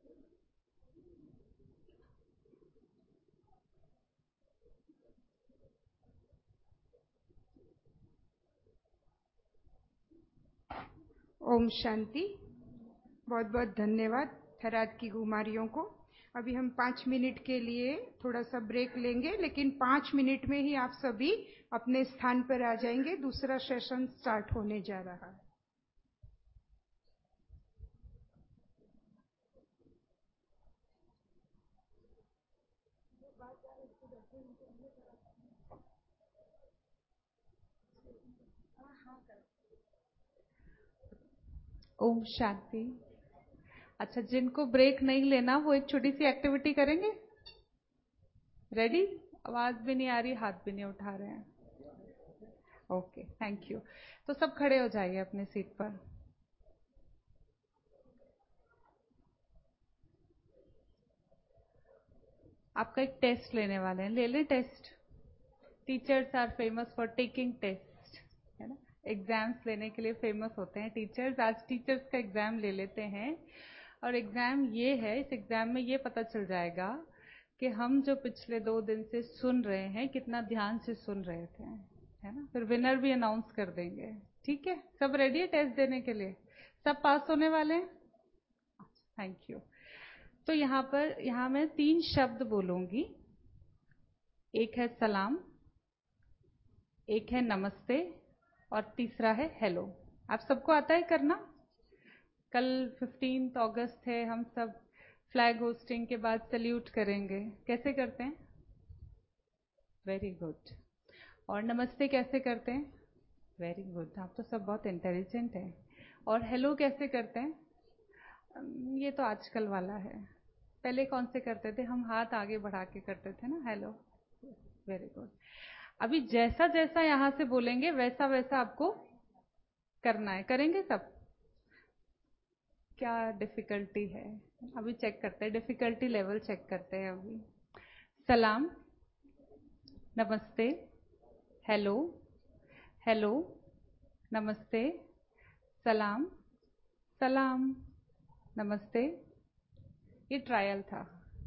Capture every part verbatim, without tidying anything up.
ओम शांति। बहुत बहुत धन्यवाद थराद की कुमारियों को। अभी हम पाँच मिनट के लिए थोड़ा सा ब्रेक लेंगे, लेकिन पाँच मिनट में ही आप सभी अपने स्थान पर आ जाएंगे। दूसरा सेशन स्टार्ट होने जा रहा है। ओम शांति। अच्छा, जिनको ब्रेक नहीं लेना वो एक छोटी सी एक्टिविटी करेंगे। रेडी? आवाज भी नहीं आ रही, हाथ भी नहीं उठा रहे हैं। Okay, thank you. तो सब खड़े हो जाइए अपने सीट पर। आपका एक टेस्ट लेने वाले हैं, ले लें test. Teachers are famous for taking test, है ना। एग्जाम्स लेने के लिए फेमस होते हैं टीचर्स। आज टीचर्स का एग्जाम ले लेते हैं। और एग्जाम ये है, इस एग्जाम में ये पता चल जाएगा कि हम जो पिछले दो दिन से सुन रहे हैं कितना ध्यान से सुन रहे थे, है ना। फिर विनर भी अनाउंस कर देंगे। ठीक है, सब रेडी है टेस्ट देने के लिए? सब पास होने वाले हैं? Thank you. तो यहाँ पर यहाँ मैं तीन शब्द बोलूंगी। एक है सलाम, एक है नमस्ते और तीसरा है हेलो। आप सबको आता है करना? कल पंद्रह अगस्त है, हम सब फ्लैग होस्टिंग के बाद सल्यूट करेंगे। कैसे करते हैं? Very good. और नमस्ते कैसे करते हैं? वेरी गुड, आप तो सब बहुत इंटेलिजेंट हैं। और हेलो कैसे करते हैं? ये तो आजकल वाला है। पहले कौन से करते थे? हम हाथ आगे बढ़ा के करते थे ना हेलो। Very good. अभी जैसा जैसा यहाँ से बोलेंगे वैसा वैसा आपको करना है। करेंगे सब? क्या डिफिकल्टी है? अभी चेक करते हैं, डिफिकल्टी लेवल चेक करते हैं अभी। सलाम, नमस्ते, हेलो, हेलो, नमस्ते, सलाम, सलाम, नमस्ते। ये ट्रायल था,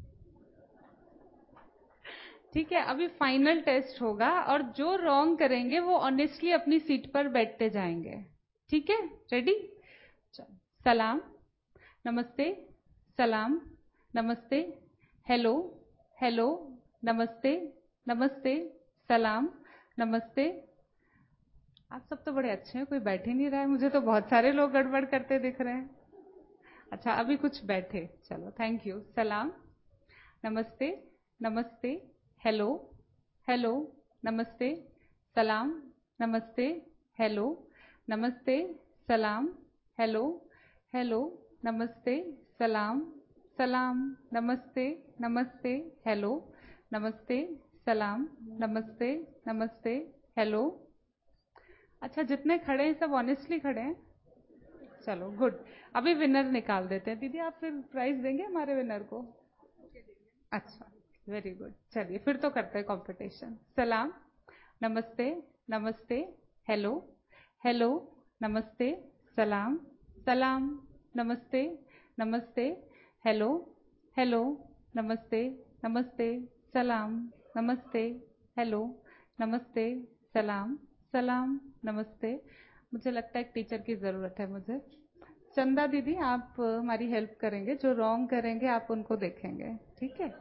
ठीक है। अभी फाइनल टेस्ट होगा और जो रॉन्ग करेंगे वो ऑनेस्टली अपनी सीट पर बैठते जाएंगे। ठीक है, रेडी? सलाम, नमस्ते, सलाम, नमस्ते, हेलो, हेलो, नमस्ते, नमस्ते, सलाम, नमस्ते। आप सब तो बड़े अच्छे हैं, कोई बैठ ही नहीं रहा है। मुझे तो बहुत सारे लोग गड़बड़ करते दिख रहे हैं। अच्छा, अभी कुछ बैठे, चलो थैंक यू। सलाम, नमस्ते, नमस्ते, हेलो, हेलो, नमस्ते, सलाम, नमस्ते, हेलो, नमस्ते, सलाम, हेलो, हेलो, नमस्ते, सलाम, सलाम, नमस्ते, नमस्ते, हेलो, नमस्ते, सलाम, नमस्ते, नमस्ते, हेलो। अच्छा, जितने खड़े हैं सब ऑनेस्टली खड़े हैं? चलो गुड। अभी विनर निकाल देते हैं। दीदी आप फिर प्राइज देंगे हमारे विनर को? अच्छा, वेरी गुड। चलिए फिर तो करते हैं कंपटीशन। सलाम, नमस्ते, नमस्ते, हेलो, हेलो, नमस्ते, सलाम, सलाम, नमस्ते, नमस्ते, हेलो, हेलो, नमस्ते, नमस्ते, सलाम, नमस्ते, हेलो, नमस्ते, सलाम, सलाम, नमस्ते। मुझे लगता है एक टीचर की जरूरत है मुझे। चंदा दीदी आप हमारी हेल्प करेंगे, जो रॉन्ग करेंगे आप उनको देखेंगे, ठीक है?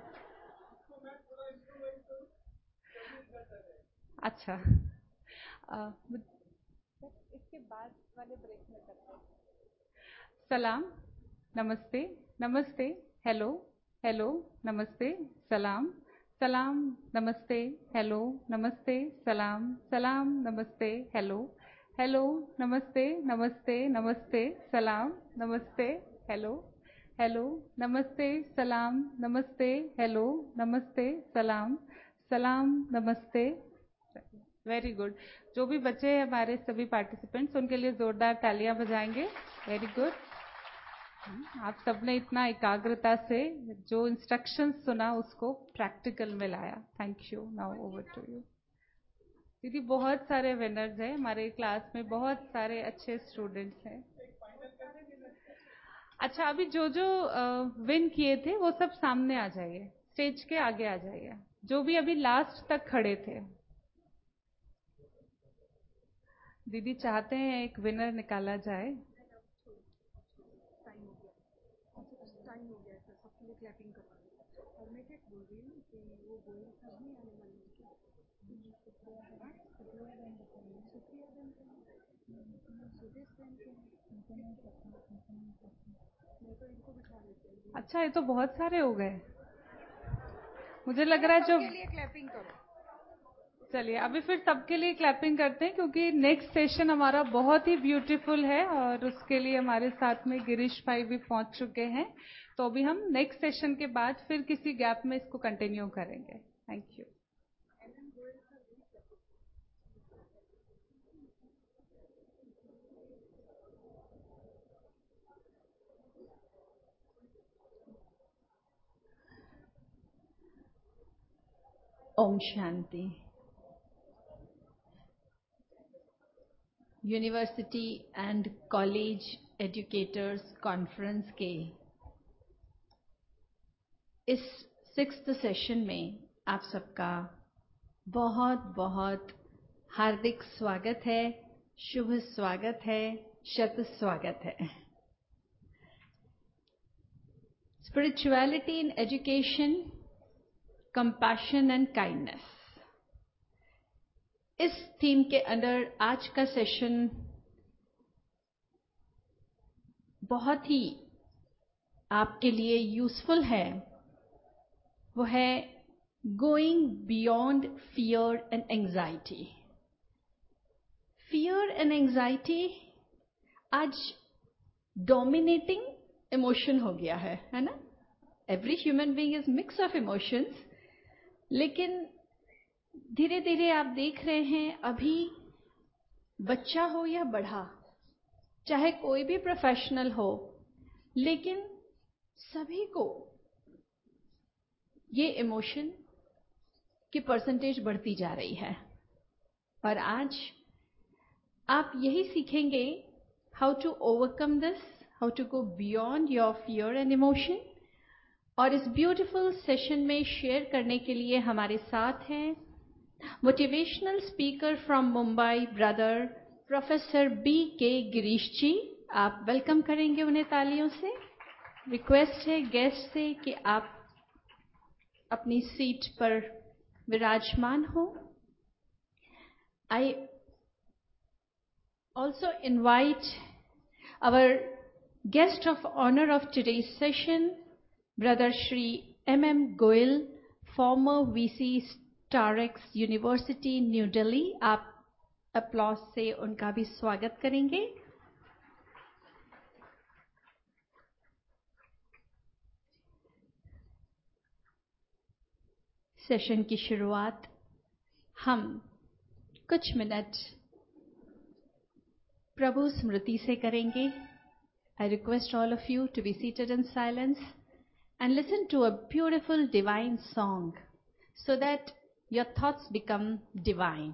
अच्छा, आ, इसके बाद वाले ब्रेक में करते हैं। सलाम, नमस्ते, नमस्ते, हेलो, हेलो, नमस्ते, सलाम, सलाम, नमस्ते, हेलो, नमस्ते, सलाम, सलाम, नमस्ते, हेलो, हेलो, नमस्ते, नमस्ते, नमस्ते, सलाम, नमस्ते, हेलो, हेलो, नमस्ते, सलाम, नमस्ते, हेलो, नमस्ते, सलाम, सलाम, नमस्ते। Very good. जो भी बचे हैं हमारे सभी पार्टिसिपेंट्स, उनके लिए जोरदार तालियां बजाएंगे। Very good. आप सबने इतना एकाग्रता से जो इंस्ट्रक्शंस सुना उसको प्रैक्टिकल में लाया। Thank you. Now over to you दीदी। बहुत सारे विनर्स हैं हमारे क्लास में, बहुत सारे अच्छे स्टूडेंट्स हैं। अच्छा, अभी जो जो विन किए थे वो सब सामने आ जाइए, स्टेज के आगे आ जाइए, जो भी अभी लास्ट तक खड़े थे। दीदी चाहते हैं एक विनर निकाला जाए। अच्छा, ये तो बहुत सारे हो गए। मुझे लग रहा है जो सबके लिए क्लैपिंग करो। चलिए अभी फिर सबके लिए क्लैपिंग करते हैं, क्योंकि नेक्स्ट सेशन हमारा बहुत ही ब्यूटीफुल है और उसके लिए हमारे साथ में गिरीश भाई भी पहुंच चुके हैं। तो अभी हम नेक्स्ट सेशन के बाद फिर किसी गैप में इसको कंटिन्यू करेंगे। Thank you. ओम शांति। University and college educators conference के इस सिक्स्थ सेशन में आप सबका बहुत बहुत हार्दिक स्वागत है, शुभ स्वागत है, शत स्वागत है। Spirituality in education, compassion and kindness, इस थीम के अंदर आज का सेशन बहुत ही आपके लिए यूजफुल है। वो है going beyond fear and anxiety. Fear and anxiety आज डोमिनेटिंग इमोशन हो गया है, है ना? Every human being is mix of emotions, लेकिन धीरे धीरे आप देख रहे हैं, अभी बच्चा हो या बड़ा, चाहे कोई भी प्रोफेशनल हो, लेकिन सभी को ये इमोशन की परसेंटेज बढ़ती जा रही है। और आज आप यही सीखेंगे, how to overcome this, how to go beyond your fear and emotion. और इस ब्यूटीफुल सेशन में शेयर करने के लिए हमारे साथ हैं motivational speaker from Mumbai, brother professor B K Girish जी। आप वेलकम करेंगे उन्हें तालियों से। रिक्वेस्ट है गेस्ट से कि आप अपनी सीट पर विराजमान हो। I also invite our guest of honour of today's session, brother Shri M M Goyal, former VC Starex university New Delhi. आप अप्लॉज से उनका भी स्वागत करेंगे। सेशन की शुरुआत हम कुछ मिनट प्रभु स्मृति से करेंगे। I request all of you to be seated in silence and listen to a beautiful divine song so that your thoughts become divine.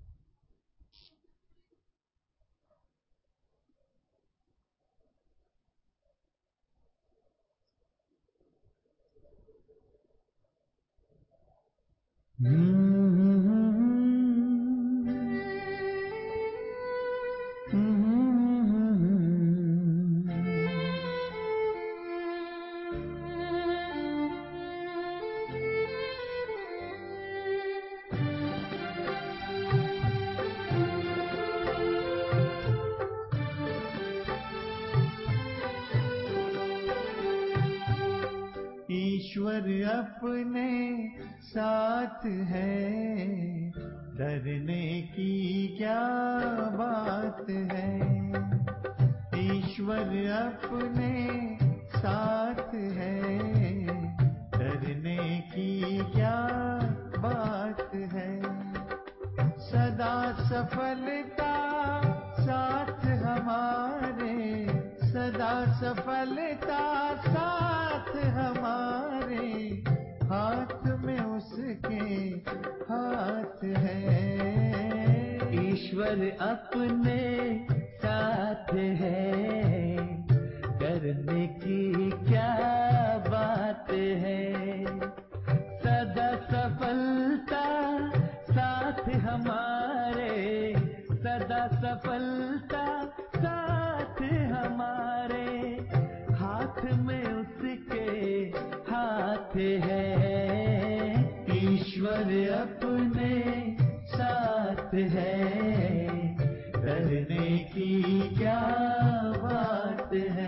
ईश्वर अपने साथ है, डरने की क्या बात है। ईश्वर अपने साथ है, डरने की क्या बात है। सदा सफलता साथ हमारे, सदा सफलता साथ हमारे, हाथ में उसके हाथ है। ईश्वर अपने साथ है, डरने की सफलता साथ हमारे, हाथ में उसके हाथ है। ईश्वर अपने साथ है, डरने की क्या बात है।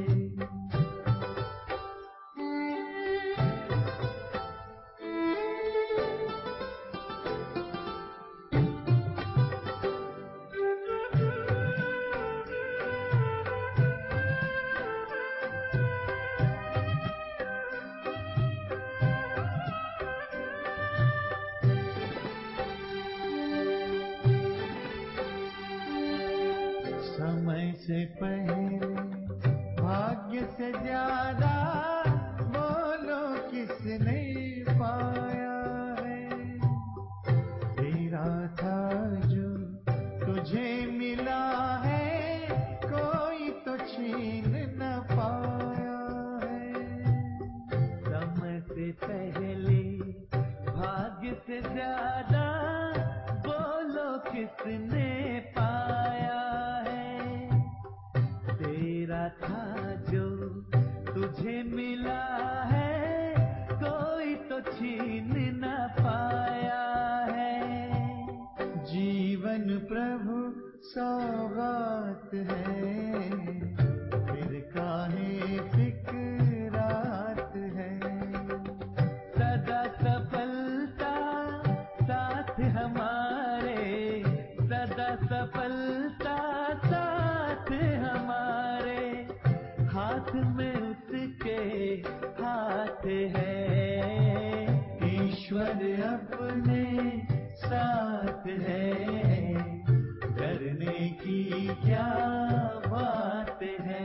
समय से पहले भाग्य से ज्यादा बोलो किसने पाया है। तेरा था जो तुझे मिला है, कोई तो छीन न पाया है। समय से पहले भाग्य से ज्यादा बोलो किसने पाया है। तेरा था जो तुझे मिला है, कोई तो छीन न पाया है। जीवन प्रभु सौगात है, फिर काहे फिक्रात है। सदा सफलता साथ हमारे, सदा सफलता साथ हमारे, हाथ में उसके हाथ है। ईश्वर अपने साथ है, डरने की क्या बात है।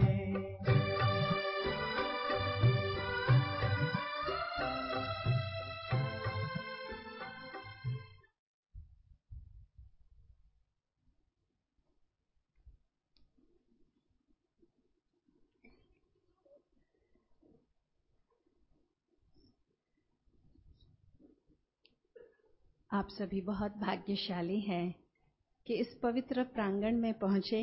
आप सभी बहुत भाग्यशाली हैं कि इस पवित्र प्रांगण में पहुंचे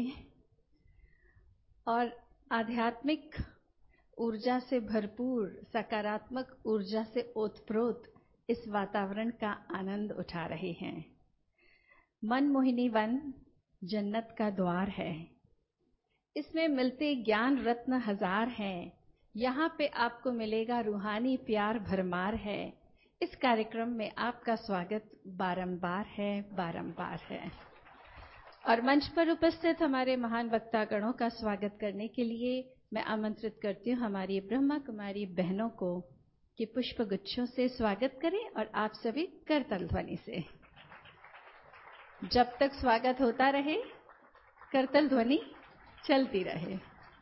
और आध्यात्मिक ऊर्जा से भरपूर, सकारात्मक ऊर्जा से ओतप्रोत इस वातावरण का आनंद उठा रहे हैं। मनमोहिनी वन जन्नत का द्वार है। इसमें मिलते ज्ञान रत्न हजार हैं। यहाँ पे आपको मिलेगा रूहानी प्यार भरमार है। इस कार्यक्रम में आपका स्वागत बारंबार है, बारंबार है। और मंच पर उपस्थित हमारे महान वक्तागणों का स्वागत करने के लिए मैं आमंत्रित करती हूँ हमारी ब्रह्मा कुमारी बहनों को कि पुष्प गुच्छों से स्वागत करें और आप सभी करतल ध्वनि से। जब तक स्वागत होता रहे, करतल ध्वनि चलती रहे।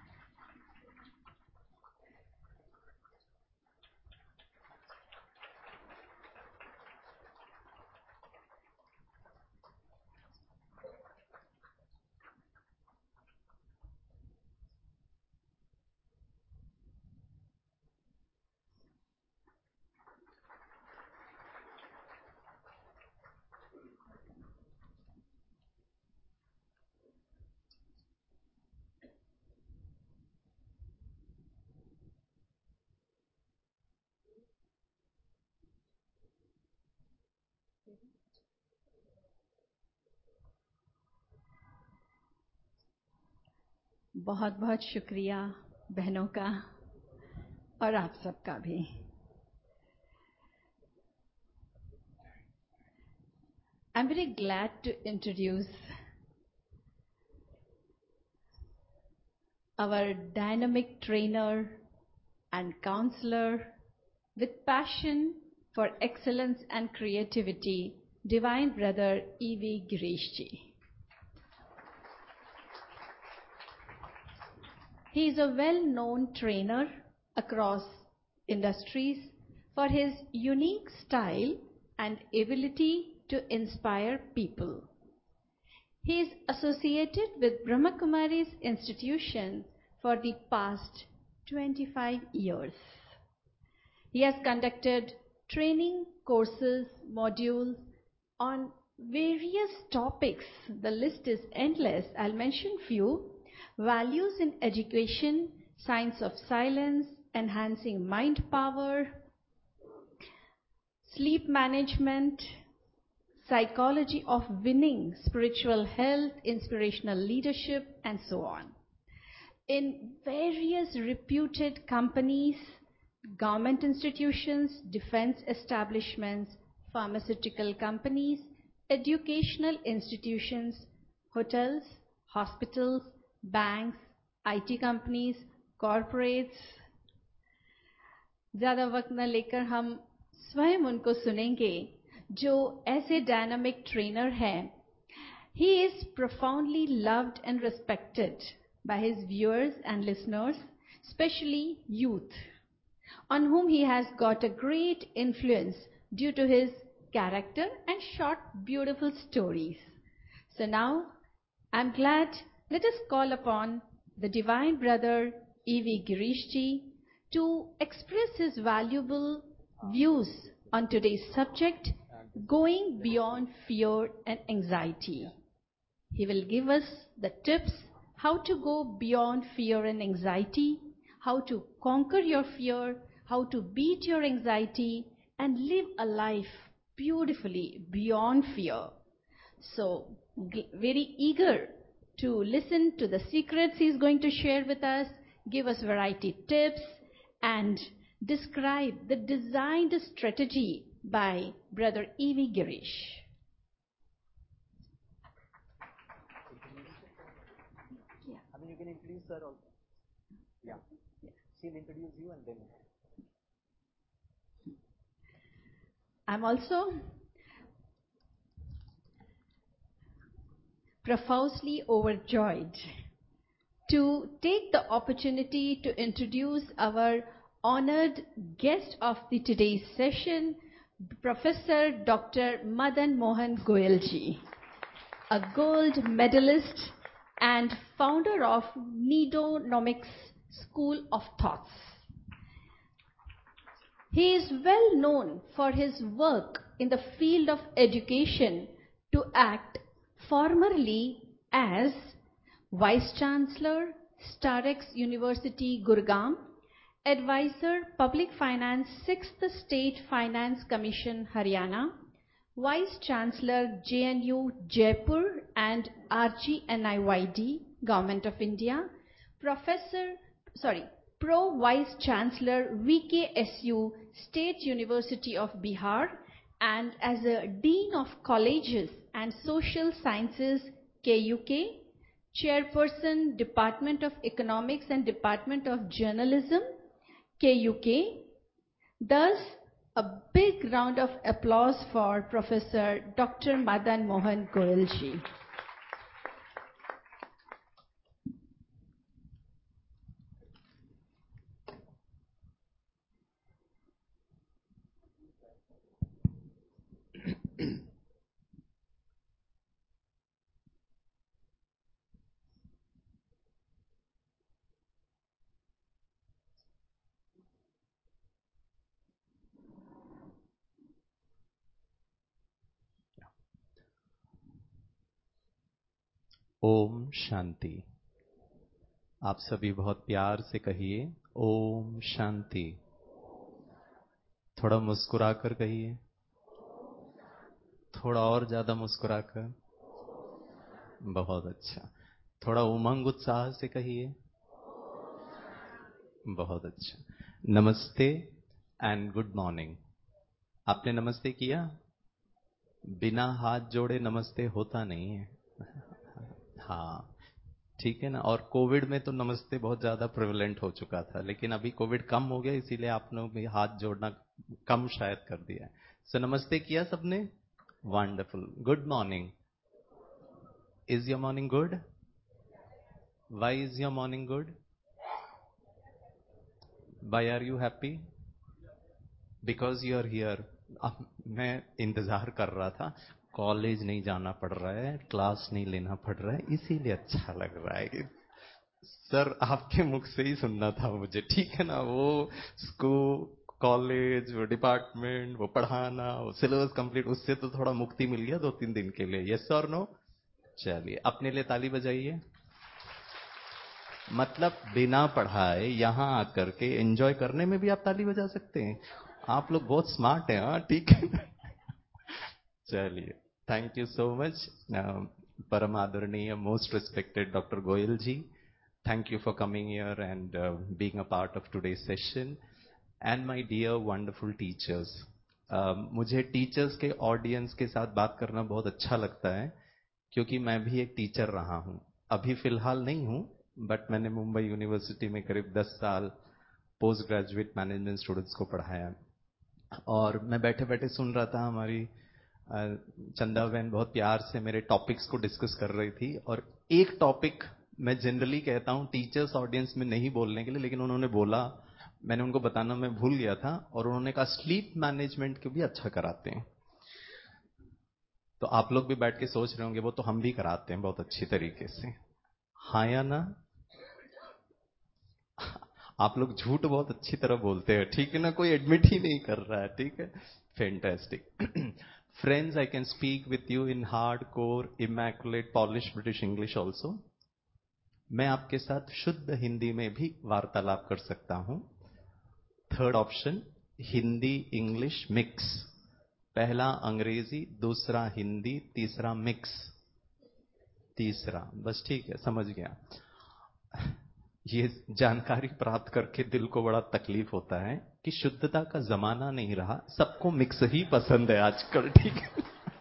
बहुत बहुत शुक्रिया बहनों का और आप सबका भी। I'm very glad to introduce our dynamic trainer and counselor with passion for excellence and creativity, Divine Brother E V Girish Ji. He is a well-known trainer across industries for his unique style and ability to inspire people. He is associated with Brahma Kumari's institution for the past twenty-five years. He has conducted training courses, modules on various topics. The list is endless. I'll mention few. Values in education, science of silence, enhancing mind power, sleep management, psychology of winning, spiritual health, inspirational leadership, and so on. In various reputed companies, government institutions, defense establishments, pharmaceutical companies, educational institutions, hotels, hospitals, banks, I T companies, corporates. ज़्यादा वक्त न लेकर हम स्वयं उनको सुनेंगे जो ऐसे डायनामिक ट्रेनर हैं. He is profoundly loved and respected by his viewers and listeners, especially youth, on whom he has got a great influence due to his character and short, beautiful stories. So now, I'm glad, let us call upon the Divine Brother E V Girish Ji to express his valuable views on today's subject, going beyond fear and anxiety. He will give us the tips how to go beyond fear and anxiety, how to conquer your fear, how to beat your anxiety and live a life beautifully beyond fear. So, very eager to listen to the secrets he is going to share with us, give us variety tips, and describe the designed strategy by Brother E V Girish. Yeah. I mean, you can introduce her also. Yeah. yeah. She'll introduce you and then. I'm also profusely overjoyed to take the opportunity to introduce our honored guest of the today's session, Professor Doctor Madan Mohan Goyal ji, a gold medalist and founder of Nidonomics School of Thoughts. He is well known for his work in the field of education to act formerly as Vice Chancellor, Starex University, Gurgaon, Advisor, Public Finance, sixth State Finance Commission, Haryana, Vice Chancellor, J N U, Jaipur and R G N I Y D, Government of India, Professor, sorry, Pro Vice Chancellor, V K S U, State University of Bihar, and as a Dean of Colleges and Social Sciences, K U K, Chairperson, Department of Economics and Department of Journalism, K U K. Thus, a big round of applause for Professor Doctor Madan Mohan Goyal ji. ओम शांति। आप सभी बहुत प्यार से कहिए ओम शांति। थोड़ा मुस्कुराकर कहिए, थोड़ा और ज्यादा मुस्कुराकर। बहुत अच्छा। थोड़ा उमंग उत्साह से कहिए। बहुत अच्छा। नमस्ते एंड गुड मॉर्निंग। आपने नमस्ते किया? बिना हाथ जोड़े नमस्ते होता नहीं है। हाँ, ठीक है ना। और कोविड में तो नमस्ते बहुत ज्यादा प्रिवेलेंट हो चुका था, लेकिन अभी कोविड कम हो गया, इसीलिए आपने भी हाथ जोड़ना कम शायद कर दिया है। सो नमस्ते किया सबने? Wonderful. Good morning. Is your morning good? Why is your morning good? Why are you happy? Because you are here. मैं इंतजार कर रहा था, कॉलेज नहीं जाना पड़ रहा है, क्लास नहीं लेना पड़ रहा है, इसीलिए अच्छा लग रहा है कि सर आपके मुख से ही सुनना था मुझे, ठीक है ना। वो स्कूल कॉलेज, वो डिपार्टमेंट, वो पढ़ाना, वो सिलेबस कंप्लीट, उससे तो थोड़ा मुक्ति मिल गया दो तीन दिन के लिए। यस और नो? चलिए अपने लिए ताली बजाइए। मतलब बिना पढ़ाए यहां आकर के एंजॉय करने में भी आप ताली बजा सकते हैं। आप लोग बहुत स्मार्ट हैं। हाँ ठीक है। चलिए, थैंक यू सो मच परम आदरणीय most respected doctor Goyal ji. Thank you for coming here and being a part of today session. And my dear wonderful teachers, मुझे टीचर्स के ऑडियंस के साथ बात करना बहुत अच्छा लगता है, क्योंकि मैं भी एक टीचर रहा हूं। अभी फिलहाल नहीं हूं, बट मैंने मुंबई यूनिवर्सिटी में करीब दस साल पोस्ट ग्रेजुएट मैनेजमेंट स्टूडेंट्स को पढ़ाया। और मैं बैठे बैठे सुन रहा था, हमारी चंदा बहन बहुत प्यार से मेरे टॉपिक्स को डिस्कस कर रही थी। और एक टॉपिक मैं जनरली कहता हूं टीचर्स ऑडियंस में नहीं बोलने के लिए, लेकिन उन्होंने बोला, मैंने उनको बताना मैं भूल गया था, और उन्होंने कहा स्लीप मैनेजमेंट को भी अच्छा कराते हैं। तो आप लोग भी बैठ के सोच रहे होंगे वो तो हम भी कराते हैं बहुत अच्छी तरीके से, हाँ या ना? आप लोग झूठ बहुत अच्छी तरह बोलते हैं, ठीक है ना? कोई एडमिट ही नहीं कर रहा है, ठीक है? Fantastic. Friends, I can speak with you in hard core immaculate polish British English also. मैं आपके साथ शुद्ध हिंदी में भी वार्तालाप कर सकता हूं। Third option, Hindi English mix. पहला अंग्रेजी, दूसरा हिंदी, तीसरा मिक्स। तीसरा बस, ठीक है, समझ गया। ये जानकारी प्राप्त करके दिल को बड़ा तकलीफ होता है कि शुद्धता का जमाना नहीं रहा, सबको मिक्स ही पसंद है आजकल, ठीक है?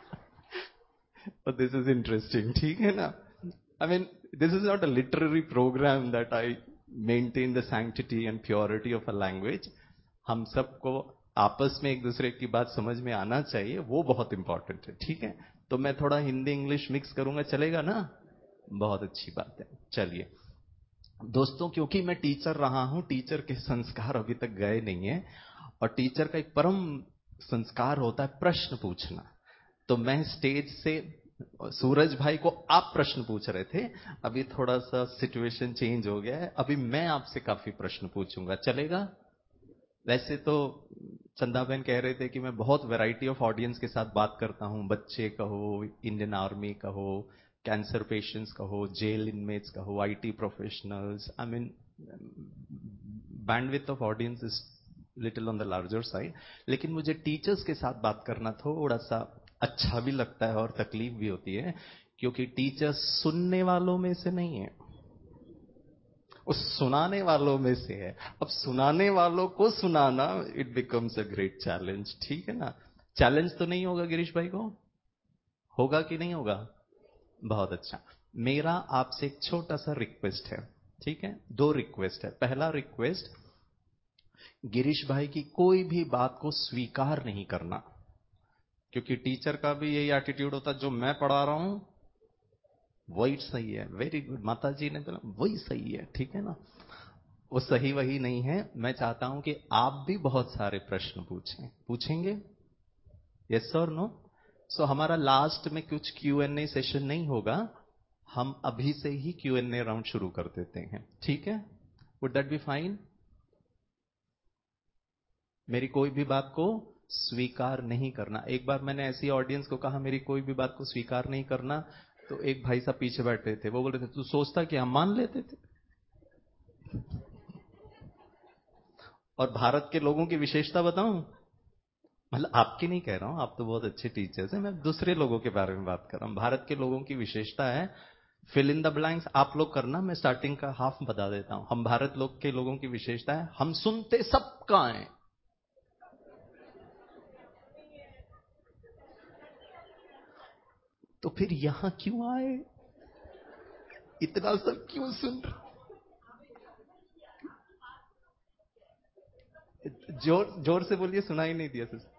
दिस इज इंटरेस्टिंग, ठीक है ना? I mean this is not a literary program that I maintain the sanctity and purity of a language. हम सबको आपस में एक दूसरे की बात समझ में आना चाहिए, वो बहुत इंपॉर्टेंट है, ठीक है? तो मैं थोड़ा हिंदी इंग्लिश मिक्स करूंगा, चलेगा ना? बहुत अच्छी बात है। चलिए दोस्तों, क्योंकि मैं टीचर रहा हूं, टीचर के संस्कार अभी तक गए नहीं है, और टीचर का एक परम संस्कार होता है प्रश्न पूछना। तो मैं स्टेज से, सूरज भाई को आप प्रश्न पूछ रहे थे, अभी थोड़ा सा सिचुएशन चेंज हो गया है, अभी मैं आपसे काफी प्रश्न पूछूंगा, चलेगा? वैसे तो चंदा बहन कह रहे थे कि मैं बहुत वैरायटी ऑफ ऑडियंस के साथ बात करता हूं, बच्चे कहो, इंडियन आर्मी कहो, कैंसर पेशेंट्स कहो, जेल इनमेट्स कहो, IT professionals. I mean bandwidth of audience is little on the larger side. लेकिन मुझे टीचर्स के साथ बात करना थोड़ा सा अच्छा भी लगता है और तकलीफ भी होती है, क्योंकि टीचर्स सुनने वालों में से नहीं है, उस सुनाने वालों में से है। अब सुनाने वालों को सुनाना, it becomes a great challenge, ठीक है ना? चैलेंज तो नहीं होगा गिरीश भाई को? होगा कि नहीं होगा? बहुत अच्छा। मेरा आपसे एक छोटा सा रिक्वेस्ट है, ठीक है? दो रिक्वेस्ट है। पहला रिक्वेस्ट, गिरीश भाई की कोई भी बात को स्वीकार नहीं करना, क्योंकि टीचर का भी यही एटीट्यूड होता है, जो मैं पढ़ा रहा हूं वही सही है। वेरी गुड, माता जी ने बोला वही सही है, ठीक है ना? वो सही वही नहीं है। मैं चाहता हूं कि आप भी बहुत सारे प्रश्न पूछें। पूछेंगे? यस और नो? सो हमारा लास्ट में कुछ क्यू एन ए सेशन नहीं होगा, हम अभी से ही क्यू एन ए राउंड शुरू कर देते हैं, ठीक है? Would that be fine? मेरी कोई भी बात को स्वीकार नहीं करना। एक बार मैंने ऐसी ऑडियंस को कहा मेरी कोई भी बात को स्वीकार नहीं करना, तो एक भाई साहब पीछे बैठे थे, वो बोल रहे थे तू सोचता कि हम मान लेते थे? और भारत के लोगों की विशेषता बताऊं, मतलब आपकी नहीं कह रहा हूं, आप तो बहुत अच्छे टीचर्स हैं, मैं दूसरे लोगों के बारे में बात कर रहा हूं। भारत के लोगों की विशेषता है, फिल इन द ब्लैंक्स आप लोग करना, मैं स्टार्टिंग का हाफ बता देता हूं। हम भारत लोग के लोगों की विशेषता है, हम सुनते सबका है। तो फिर यहां क्यों आए? इतना सब क्यों सुन रहे? जोर जोर से बोलिए, सुनाई नहीं दिया सर।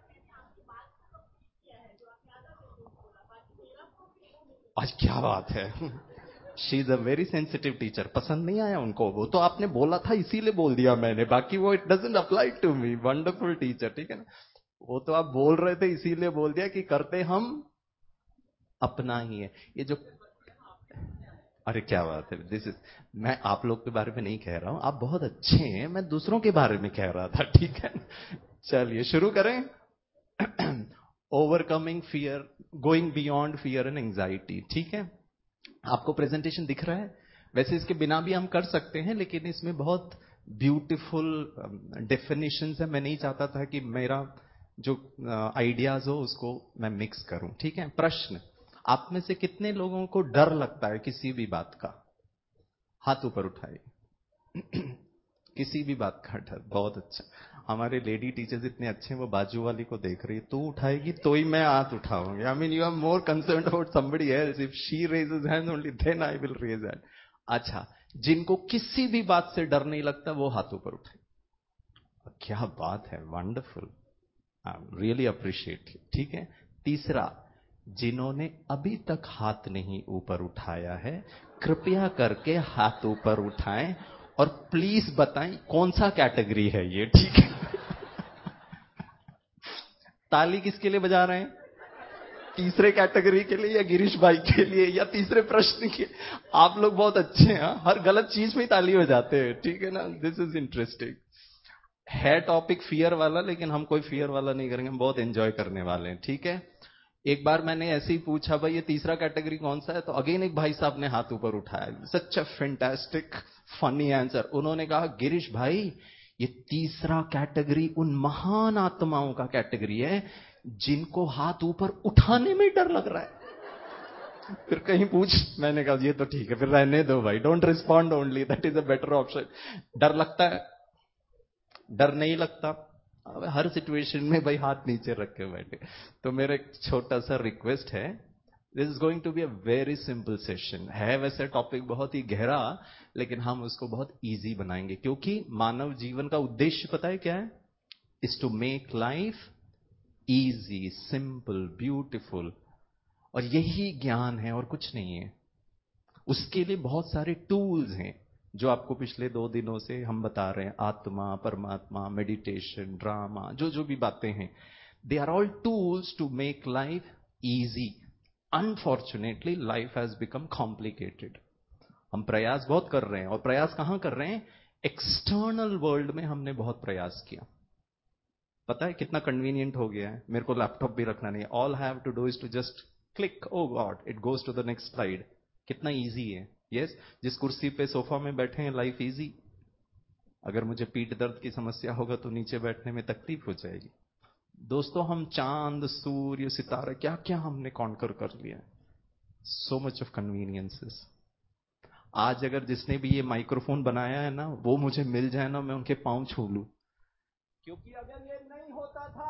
आज क्या बात है। She is a very sensitive teacher. पसंद नहीं आया उनको? वो तो आपने बोला था इसीलिए बोल दिया मैंने, बाकी वो it doesn't apply to me. Wonderful teacher, ठीक है ना? वो तो आप बोल रहे थे इसीलिए बोल दिया कि करते हम अपना ही है। ये जो अरे क्या बात है, दिस इज, मैं आप लोग के बारे में नहीं कह रहा हूं, आप बहुत अच्छे हैं, मैं दूसरों के बारे में कह रहा था, ठीक है। चलिए शुरू करें। Overcoming fear, going beyond fear and anxiety, ठीक है। आपको प्रेजेंटेशन दिख रहा है? वैसे इसके बिना भी हम कर सकते हैं, लेकिन इसमें बहुत ब्यूटीफुल डेफिनेशंस है। मैं नहीं चाहता था कि मेरा जो आइडियाज हो उसको मैं मिक्स करूं, ठीक है। प्रश्न, आप में से कितने लोगों को डर लगता है किसी भी बात का? हाथ ऊपर उठाइए। किसी भी बात का डर, बहुत अच्छा। हमारे लेडी टीचर्स इतने अच्छे हैं, वो बाजू वाली को देख रही है, तू उठाएगी तो ही मैं हाथ उठाऊंगी। I mean you are more concern about somebody else, if she raises hand only then I will raise hand. अच्छा, जिनको किसी भी बात से डर नहीं लगता वो हाथ ऊपर उठाए। क्या बात है, वंडरफुल, आई रियली अप्रिशिएट, ठीक है। तीसरा, जिन्होंने अभी तक हाथ नहीं ऊपर उठाया है, कृपया करके हाथ ऊपर उठाएं और प्लीज बताएं कौन सा कैटेगरी है ये, ठीक है। ताली किसके लिए बजा रहे हैं? तीसरे कैटेगरी के लिए या गिरीश भाई के लिए या तीसरे प्रश्न के? आप लोग बहुत अच्छे हैं, हर गलत चीज में ही ताली बजाते हैं, ठीक है ना। This is interesting. है टॉपिक फियर वाला, लेकिन हम कोई फियर वाला नहीं करेंगे, हम बहुत एंजॉय करने वाले हैं, ठीक है। एक बार मैंने ऐसे ही पूछा, भाई ये तीसरा कैटेगरी कौन सा है, तो अगेन एक भाई साहब ने हाथ ऊपर उठाया। Such a fantastic funny answer. उन्होंने कहा, गिरीश भाई ये तीसरा कैटेगरी उन महान आत्माओं का कैटेगरी है जिनको हाथ ऊपर उठाने में डर लग रहा है। फिर कहीं पूछ, मैंने कहा ये तो ठीक है, फिर रहने दो भाई, don't respond only, that is a better option. डर लगता है? डर नहीं लगता? अब हर सिचुएशन में भाई हाथ नीचे रख के बैठे। तो मेरा एक छोटा सा रिक्वेस्ट है, this is going to be a very simple session. है वैसे टॉपिक बहुत ही गहरा, लेकिन हम उसको बहुत इजी बनाएंगे, क्योंकि मानव जीवन का उद्देश्य पता है क्या है? Is to make life easy, simple, beautiful. और यही ज्ञान है और कुछ नहीं है। उसके लिए बहुत सारे टूल्स हैं जो आपको पिछले दो दिनों से हम बता रहे हैं। आत्मा, परमात्मा, मेडिटेशन, ड्रामा, जो जो भी बातें हैं, they are all tools to make life easy. Unfortunately life has become complicated. हम प्रयास बहुत कर रहे हैं, और प्रयास कहां कर रहे हैं? एक्सटर्नल वर्ल्ड में हमने बहुत प्रयास किया। पता है कितना कन्वीनियंट हो गया है, मेरे को लैपटॉप भी रखना नहीं, all have to do is to just click, oh god it goes to the next slide. कितना इजी है। यस yes, जिस कुर्सी पे सोफा में बैठे हैं, लाइफ इजी। अगर मुझे पीठ दर्द की समस्या होगा तो नीचे बैठने में तकलीफ हो जाएगी। दोस्तों, हम चांद, सूर्य, सितारा, क्या क्या हमने कॉन्कर कर लिया। So much of conveniences. आज अगर जिसने भी ये माइक्रोफोन बनाया है ना, वो मुझे मिल जाए ना, मैं उनके पांव छू लूं, क्योंकि अगर ये नहीं होता था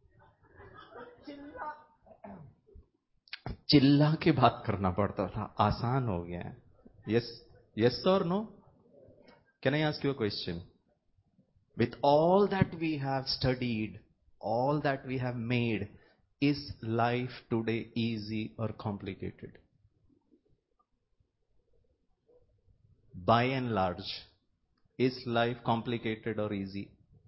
तो चिल्ला चिल्ला के बात करना पड़ता था। आसान हो गया है। यस, यस और no? Can I ask you a question? With all that we have studied, all that we have made, is life today easy और complicated? By and large, is life complicated और easy?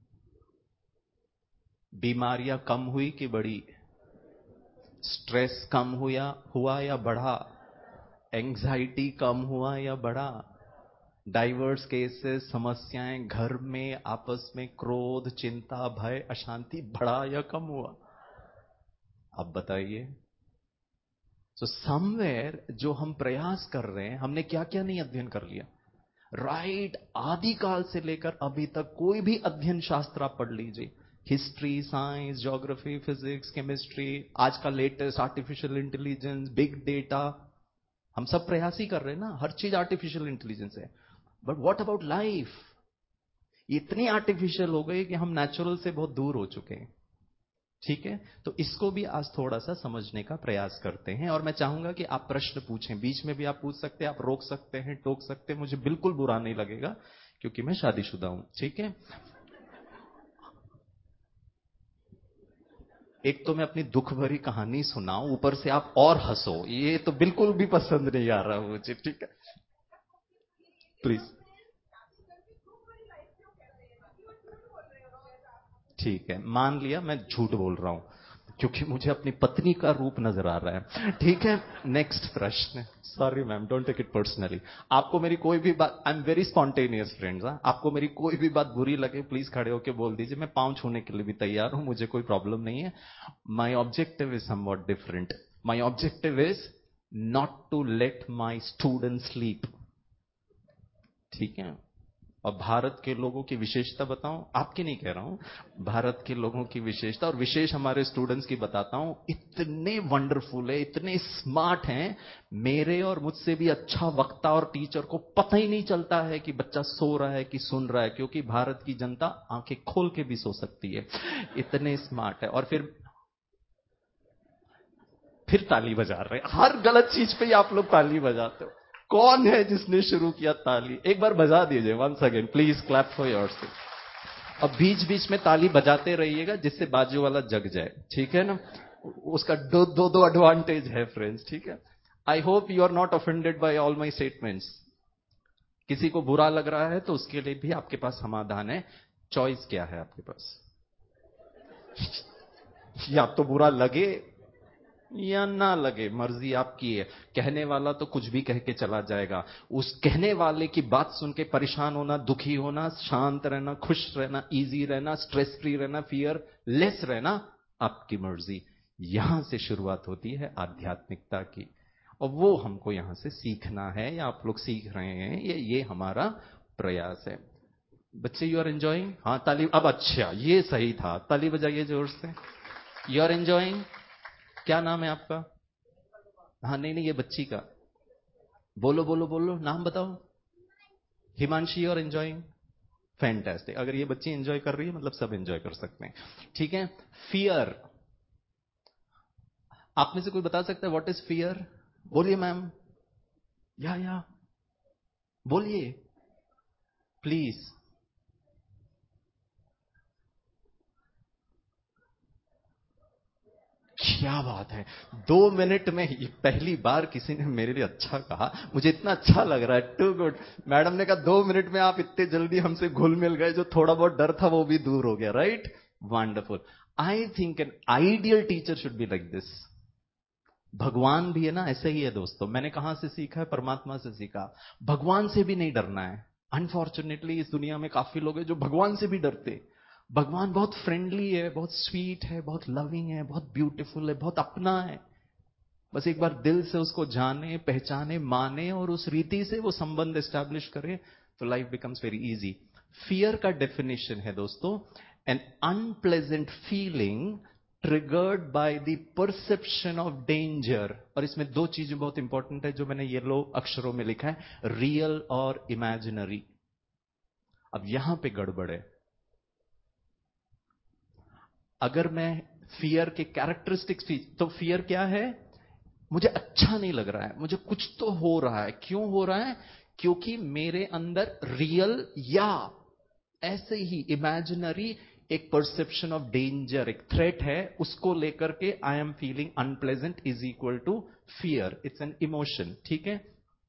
बीमारियां कम हुई कि बढ़ी? Stress कम हुआ हुआ या बढ़ा? एंजाइटी कम हुआ या बढ़ा? डाइवर्स केसेस, समस्याएं घर में, आपस में क्रोध, चिंता, भय, अशांति बढ़ा या कम हुआ? अब बताइए। सो समवेयर जो हम प्रयास कर रहे हैं, हमने क्या क्या नहीं अध्ययन कर लिया। राइट, आदिकाल से लेकर अभी तक कोई भी अध्ययन शास्त्र आप पढ़ लीजिए, history, science, geography, physics, chemistry, आज का latest artificial intelligence, big data, हम सब प्रयास ही कर रहे हैं ना, हर चीज आर्टिफिशियल इंटेलिजेंस है। But what about life? इतनी आर्टिफिशियल हो गई कि हम नेचुरल से बहुत दूर हो चुके हैं, ठीक है। तो इसको भी आज थोड़ा सा समझने का प्रयास करते हैं, और मैं चाहूंगा कि आप प्रश्न पूछें। बीच में भी आप पूछ सकते हैं, आप रोक सकते हैं, टोक सकते हैं, मुझे बिल्कुल बुरा नहीं लगेगा, क्योंकि मैं शादीशुदा हूं, ठीक है। एक तो मैं अपनी दुख भरी कहानी सुनाऊं, ऊपर से आप और हंसो, ये तो बिल्कुल भी पसंद नहीं आ रहा मुझे, ठीक है। प्लीज, ठीक है, मान लिया मैं झूठ बोल रहा हूं, क्योंकि मुझे अपनी पत्नी का रूप नजर आ रहा है। ठीक है, नेक्स्ट प्रश्न। Sorry ma'am, don't take it personally. आपको मेरी कोई भी बात, I am very spontaneous friends, आपको मेरी कोई भी बात बुरी लगे प्लीज खड़े होकर बोल दीजिए, मैं पांव छूने के लिए भी तैयार हूं, मुझे कोई प्रॉब्लम नहीं है। My objective is somewhat different. My objective is not to let my student sleep. ठीक है, और भारत के लोगों की विशेषता बताऊं, आपकी नहीं कह रहा हूं, भारत के लोगों की विशेषता और विशेष हमारे स्टूडेंट्स की बताता हूं। इतने वंडरफुल है, इतने स्मार्ट हैं, मेरे और मुझसे भी अच्छा वक्ता और टीचर को पता ही नहीं चलता है कि बच्चा सो रहा है कि सुन रहा है, क्योंकि भारत की जनता आंखें खोल के भी सो सकती है, इतने स्मार्ट है। और फिर फिर ताली बजा रहे हैं, हर गलत चीज पे ही आप लोग ताली बजाते हो। कौन है जिसने शुरू किया ताली? एक बार बजा दीजिए, once again please clap for yourself. अब बीच बीच में ताली बजाते रहिएगा जिससे बाजू वाला जग जाए, ठीक है ना? उसका दो दो दो एडवांटेज है फ्रेंड्स, ठीक है? I hope you are not offended by all my statements. किसी को बुरा लग रहा है तो उसके लिए भी आपके पास समाधान है। चॉइस क्या है आपके पास? या तो बुरा लगे या ना लगे, मर्जी आपकी है। कहने वाला तो कुछ भी कह के चला जाएगा। उस कहने वाले की बात सुन के परेशान होना, दुखी होना, शांत रहना, खुश रहना, इजी रहना, स्ट्रेस फ्री रहना, फियर लेस रहना, आपकी मर्जी। यहां से शुरुआत होती है आध्यात्मिकता की, और वो हमको यहां से सीखना है, या आप लोग सीख रहे हैं, ये ये हमारा प्रयास है। बच्चे, यू आर एंजॉइंग? हाँ ताली। अब अच्छा, ये सही था, ताली बजाइए जोर से। You are enjoying? क्या नाम है आपका? हाँ, नहीं नहीं, ये बच्ची का बोलो बोलो बोलो, नाम बताओ। हिमांशी। और एंजॉइंग? फैंटास्टिक। अगर ये बच्ची एंजॉय कर रही है मतलब सब एंजॉय कर सकते हैं, ठीक है? फियर, आप में से कोई बता सकता है व्हाट इज फियर? बोलिए मैम। या या बोलिए प्लीज। क्या बात है, दो मिनट में ही पहली बार किसी ने मेरे लिए अच्छा कहा, मुझे इतना अच्छा लग रहा है। To good. मैडम ने कहा दो मिनट में आप इतने जल्दी हमसे घुल मिल गए, जो थोड़ा बहुत डर था वो भी दूर हो गया, right? Wonderful. I think an ideal teacher should be like this. भगवान भी है ना, ऐसे ही है दोस्तों। मैंने कहां से सीखा है? परमात्मा से सीखा। भगवान से भी नहीं डरना है। अनफॉर्चुनेटली इस दुनिया में काफी लोग हैं जो भगवान से भी डरते। भगवान बहुत फ्रेंडली है, बहुत स्वीट है, बहुत लविंग है, बहुत ब्यूटीफुल है, बहुत अपना है। बस एक बार दिल से उसको जाने, पहचाने, माने और उस रीति से वो संबंध एस्टैब्लिश करें तो life becomes very easy. Fear का डेफिनेशन है दोस्तों, an unpleasant feeling triggered by the perception of danger. और इसमें दो चीजें बहुत इंपॉर्टेंट है जो मैंने येलो अक्षरों में लिखा है, रियल और इमेजिनरी। अब यहां पे गड़बड़ है। अगर मैं फियर के कैरेक्टरिस्टिक्स, तो फियर क्या है? मुझे अच्छा नहीं लग रहा है, मुझे कुछ तो हो रहा है। क्यों हो रहा है? क्योंकि मेरे अंदर रियल या ऐसे ही इमेजिनरी एक परसेप्शन ऑफ डेंजर, एक थ्रेट है, उसको लेकर के I am feeling unpleasant is equal to fear. It's an emotion, ठीक है?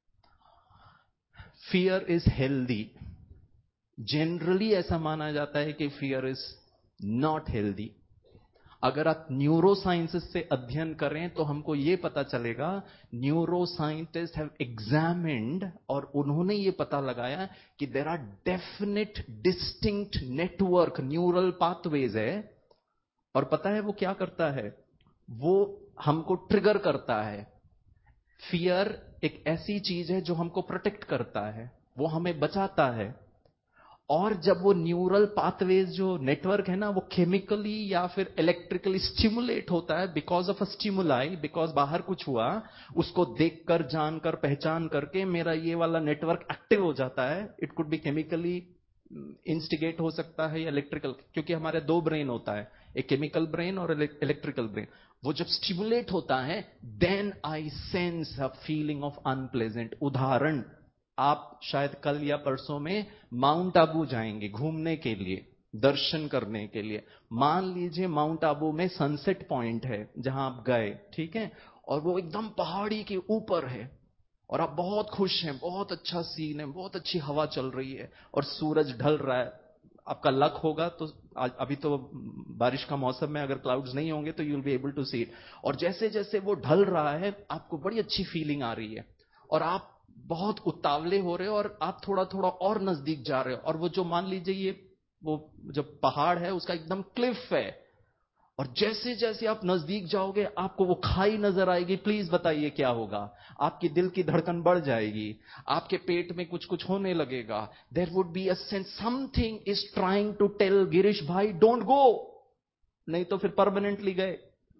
Fear is healthy. जनरली ऐसा माना जाता है कि फियर इज नॉट हेल्दी। अगर आप न्यूरो साइंसेस से अध्ययन करें तो हमको यह पता चलेगा, न्यूरो साइंटिस्ट हैव एग्जामिन्ड, और उन्होंने यह पता लगाया कि there are definite distinct network neural pathways है। और पता है वो क्या करता है? वो हमको ट्रिगर करता है। फियर एक ऐसी चीज है जो हमको प्रोटेक्ट करता है, वो हमें बचाता है। और जब वो न्यूरल पाथवेज जो नेटवर्क है ना, वो केमिकली या फिर इलेक्ट्रिकली स्टिमुलेट होता है because of a stimuli, because बाहर कुछ हुआ, उसको देखकर, जानकर, पहचान करके मेरा ये वाला नेटवर्क एक्टिव हो जाता है। It could be chemically instigate हो सकता है या इलेक्ट्रिकल, क्योंकि हमारे दो ब्रेन होता है, एक केमिकल ब्रेन और इलेक्ट्रिकल ब्रेन। वो जब स्टिमुलेट होता है, then I sense a feeling of unpleasant. उदाहरण, आप शायद कल या परसों में माउंट आबू जाएंगे घूमने के लिए, दर्शन करने के लिए। मान लीजिए माउंट आबू में सनसेट पॉइंट है जहां आप गए, ठीक है? और वो एकदम पहाड़ी के ऊपर है, और आप बहुत खुश हैं, बहुत अच्छा सीन है, बहुत अच्छी हवा चल रही है, और सूरज ढल रहा है, आपका लक होगा तो आज अभी तो बारिश का मौसम में अगर क्लाउड्स नहीं होंगे तो you will be able to see it. और जैसे जैसे वो ढल रहा है आपको बड़ी अच्छी फीलिंग आ रही है और आप बहुत उतावले हो रहे हो और आप थोड़ा थोड़ा और नजदीक जा रहे हो। और वो जो मान लीजिए ये वो जो पहाड़ है उसका एकदम क्लिफ है और जैसे जैसे आप नजदीक जाओगे आपको वो खाई नजर आएगी। प्लीज बताइए क्या होगा? आपकी दिल की धड़कन बढ़ जाएगी, आपके पेट में कुछ कुछ होने लगेगा। There would be a sense something is trying to tell Girish भाई डोंट गो, नहीं तो फिर परमानेंटली गए।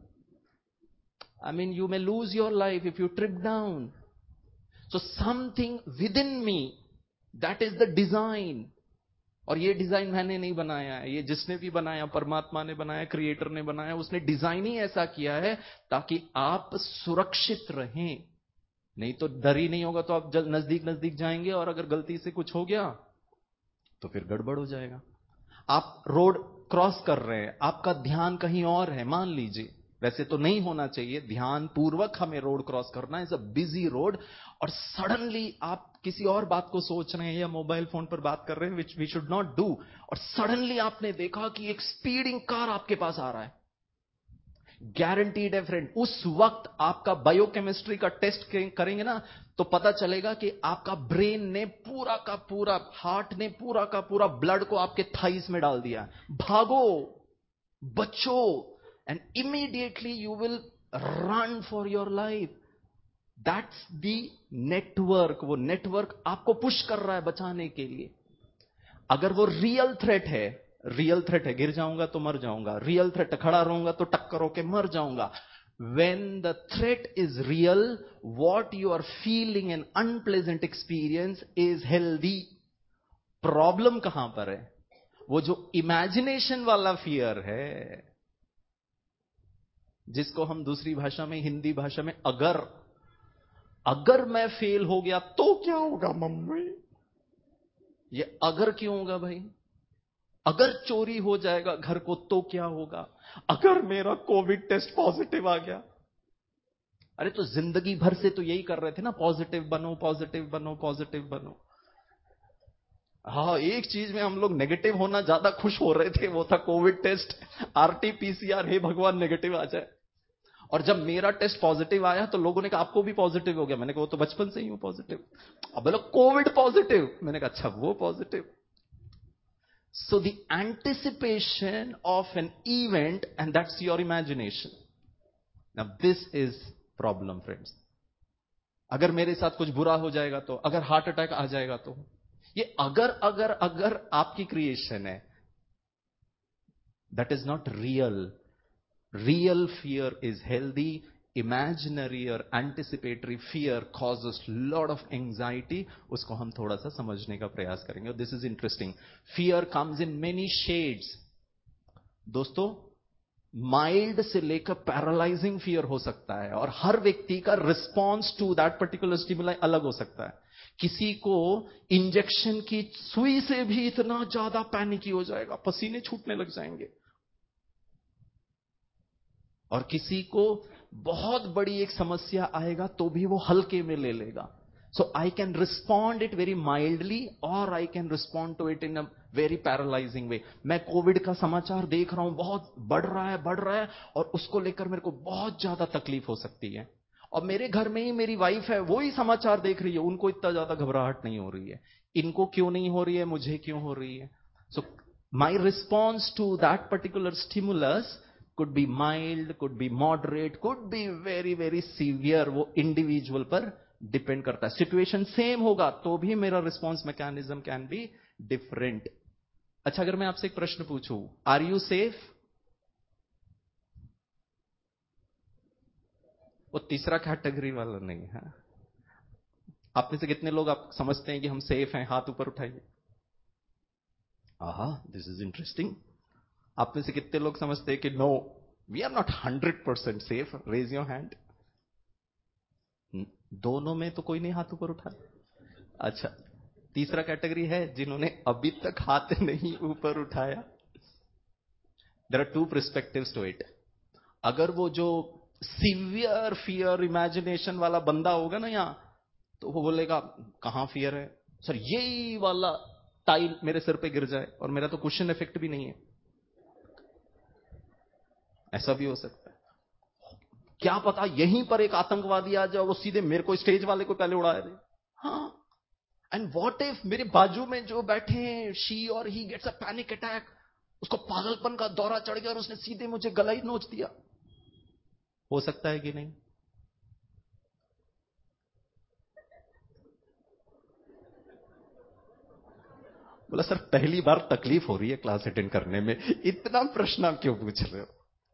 I mean you may lose your life if you trip down. So something within me, that is the design. और ये design मैंने नहीं बनाया है, ये जिसने भी बनाया परमात्मा ने बनाया, क्रिएटर ने बनाया। उसने डिजाइन ही ऐसा किया है ताकि आप सुरक्षित रहें। नहीं तो डर ही नहीं होगा तो आप नजदीक नजदीक जाएंगे और अगर गलती से कुछ हो गया तो फिर गड़बड़ हो जाएगा। आप रोड क्रॉस कर रहे हैं, आपका ध्यान कहीं और है, मान लीजिए, वैसे तो नहीं होना चाहिए, ध्यान पूर्वक हमें रोड क्रॉस करना है, इट्स अ बिजी रोड। और सडनली आप किसी और बात को सोच रहे हैं या मोबाइल फोन पर बात कर रहे हैं, which we should not do. और सडनली आपने देखा कि एक स्पीडिंग कार आपके पास आ रहा है। गारंटीड है फ्रेंड, उस वक्त आपका बायोकेमिस्ट्री का टेस्ट करेंगे ना तो पता चलेगा कि आपका ब्रेन ने पूरा का पूरा, हार्ट ने पूरा का पूरा ब्लड को आपके थाइस में डाल दिया। भागो, बचो, and immediately you will run for your life. That's the network. वो नेटवर्क आपको पुश कर रहा है बचाने के लिए। अगर वो रियल थ्रेट है, रियल थ्रेट है, गिर जाऊंगा तो मर जाऊंगा, रियल थ्रेट है, खड़ा रहूंगा तो टक्कर होके मर जाऊंगा। When the threat is real, what you are feeling an unpleasant experience is healthy. Problem कहां पर है? वो जो इमेजिनेशन वाला फियर है, जिसको हम दूसरी भाषा में, हिंदी भाषा में अगर अगर मैं फेल हो गया तो क्या होगा मम्मी? ये अगर क्यों होगा भाई? अगर चोरी हो जाएगा घर को तो क्या होगा? अगर मेरा कोविड टेस्ट पॉजिटिव आ गया। अरे तो जिंदगी भर से तो यही कर रहे थे ना, पॉजिटिव बनो, पॉजिटिव बनो, पॉजिटिव बनो। हाँ, एक चीज में हम लोग नेगेटिव होना ज्यादा खुश हो रहे थे, वो था कोविड टेस्ट, आरटीपीसीआर। हे भगवान नेगेटिव आ जाए। और जब मेरा टेस्ट पॉजिटिव आया तो लोगों ने कहा आपको भी पॉजिटिव हो गया। मैंने कहा वो तो बचपन से ही हूं पॉजिटिव। अब बोलो कोविड पॉजिटिव, मैंने कहा अच्छा वो positive. So the anticipation of an event, and that's your imagination. Now this is problem, friends. अगर मेरे साथ कुछ बुरा हो जाएगा तो, अगर हार्ट अटैक आ जाएगा तो, ये अगर अगर अगर आपकी क्रिएशन है। That is not real. Real fear is healthy. Imaginary or anticipatory fear causes lot of anxiety. उसको हम थोड़ा सा समझने का प्रयास करेंगे। This is interesting. Fear comes in many shades. दोस्तों, माइल्ड से लेकर पैरालाइजिंग फियर हो सकता है और हर व्यक्ति का response to that particular stimuli अलग हो सकता है। किसी को इंजेक्शन की सुई से भी इतना ज्यादा पैनिक हो जाएगा, पसीने छूटने लग जाएंगे। और किसी को बहुत बड़ी एक समस्या आएगा तो भी वो हल्के में ले लेगा। So I can respond it very mildly और I can respond to it in a very paralysing way. मैं कोविड का समाचार देख रहा हूं, बहुत बढ़ रहा है बढ़ रहा है और उसको लेकर मेरे को बहुत ज्यादा तकलीफ हो सकती है। और मेरे घर में ही मेरी वाइफ है, वो ही समाचार देख रही है, उनको इतना ज्यादा घबराहट नहीं हो रही है। इनको क्यों नहीं हो रही है, मुझे क्यों हो रही है? So my response to that particular stimulus could be mild, could be moderate, could be very very severe. वो इंडिविजुअल पर डिपेंड करता है। सिचुएशन सेम होगा तो भी मेरा response mechanism can be different. अच्छा, अगर मैं आपसे एक प्रश्न पूछूं, आर यू सेफ? वो तीसरा कैटेगरी वाला नहीं है। आप में से कितने लोग आप समझते हैं कि हम सेफ हैं? हाथ ऊपर उठाइए। आहा, दिस इज इंटरेस्टिंग। आप में से कितने लोग समझते हैं कि no, we are not hundred percent safe? Raise your hand. दोनों में तो कोई नहीं हाथ ऊपर उठा। अच्छा, तीसरा कैटेगरी है जिन्होंने अभी तक हाथ नहीं ऊपर उठाया। There are two perspectives to it. अगर वो जो सीवियर फियर इमेजिनेशन वाला बंदा होगा ना यहां, तो वो बोलेगा कहां फियर है सर? यही वाला टाइल मेरे सिर पे गिर जाए और मेरा तो क्वेश्चन इफेक्ट भी नहीं है। ऐसा भी हो सकता है। क्या पता यहीं पर एक आतंकवादी आ जाए, वो सीधे मेरे को, स्टेज वाले को पहले उड़ा दे। हाँ, एंड व्हाट इफ मेरे बाजू में जो बैठे हैं, शी और he gets a panic attack, उसको पागलपन का दौरा चढ़ गया और उसने सीधे मुझे गला ही नोच दिया। हो सकता है कि नहीं? बोला सर पहली बार तकलीफ हो रही है क्लास अटेंड करने में, इतना प्रश्न आप क्यों पूछ रहे हो?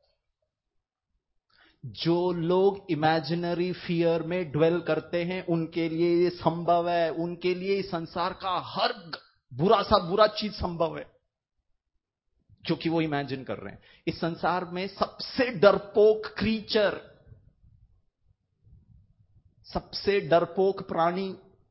जो लोग इमेजिनरी फियर में ड्वेल करते हैं उनके लिए ये संभव है, उनके लिए इस संसार का हर बुरा सा बुरा चीज संभव है क्योंकि वो इमेजिन कर रहे हैं। इस संसार में सबसे डरपोक क्रीचर, सबसे डरपोक प्राणी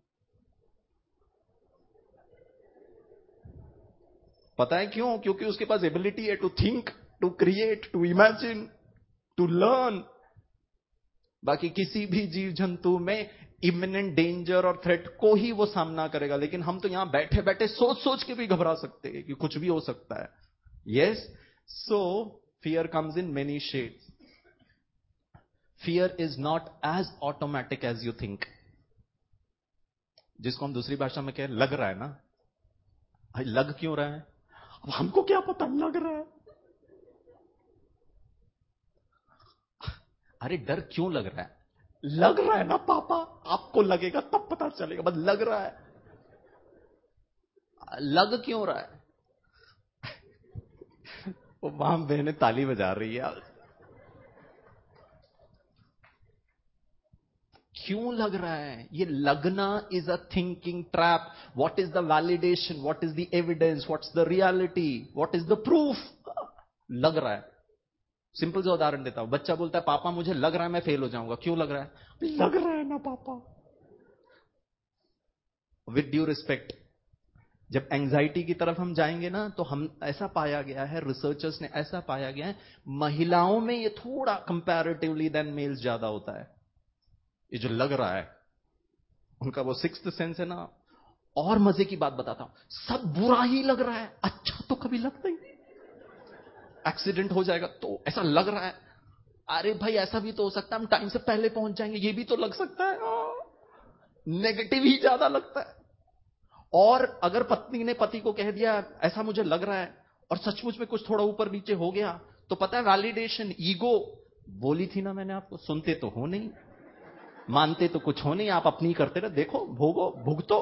पता है क्यों? क्योंकि उसके पास एबिलिटी है to think, to create, to imagine, to learn. बाकी किसी भी जीव जंतु में इमिनेंट डेंजर और थ्रेट को ही वो सामना करेगा, लेकिन हम तो यहां बैठे बैठे सोच सोच के भी घबरा सकते हैं कि कुछ भी हो सकता है। Yes, so fear comes in many shades. Fear is not as automatic as you think. जिसको हम दूसरी भाषा में कहें लग रहा है ना, भाई लग क्यों रहा है? अब हमको क्या पता लग रहा है। अरे डर क्यों लग रहा है? लग रहा है ना पापा, आपको लगेगा तब पता चलेगा, बस लग रहा है। लग क्यों रहा है? वो वहां बहने ताली बजा रही है। क्यों लग रहा है? ये लगना is a thinking trap. What is the validation? What is the evidence? What's the reality? What is the proof? लग रहा है। सिंपल सा उदाहरण देता हूं। बच्चा बोलता है पापा मुझे लग रहा है मैं फेल हो जाऊंगा। क्यों लग रहा है? लग रहा है ना पापा। विद ड्यू रिस्पेक्ट, जब एंजाइटी की तरफ हम जाएंगे ना, तो हम ऐसा पाया गया है, रिसर्चर्स ने ऐसा पाया गया है, महिलाओं में ये थोड़ा कंपैरेटिवली देन मेल्स ज्यादा होता है। ये जो लग रहा है, उनका वो सिक्स्थ सेंस है ना। और मजे की बात बताता हूं, सब बुरा ही लग रहा है, अच्छा तो कभी लगता ही नहीं। एक्सीडेंट हो जाएगा तो ऐसा लग रहा है, अरे भाई ऐसा भी तो हो सकता है हम टाइम से पहले पहुंच जाएंगे, ये भी तो लग सकता है। नेगेटिव ही ज्यादा लगता है। और अगर पत्नी ने पति को कह दिया ऐसा मुझे लग रहा है, और सचमुच में कुछ थोड़ा ऊपर नीचे हो गया, तो पता है वैलिडेशन, ईगो, बोली थी ना मैंने आपको, सुनते तो हो नहीं, मानते तो कुछ हो नहीं, आप अपनी करते रहे, देखो भोगो भुगतो।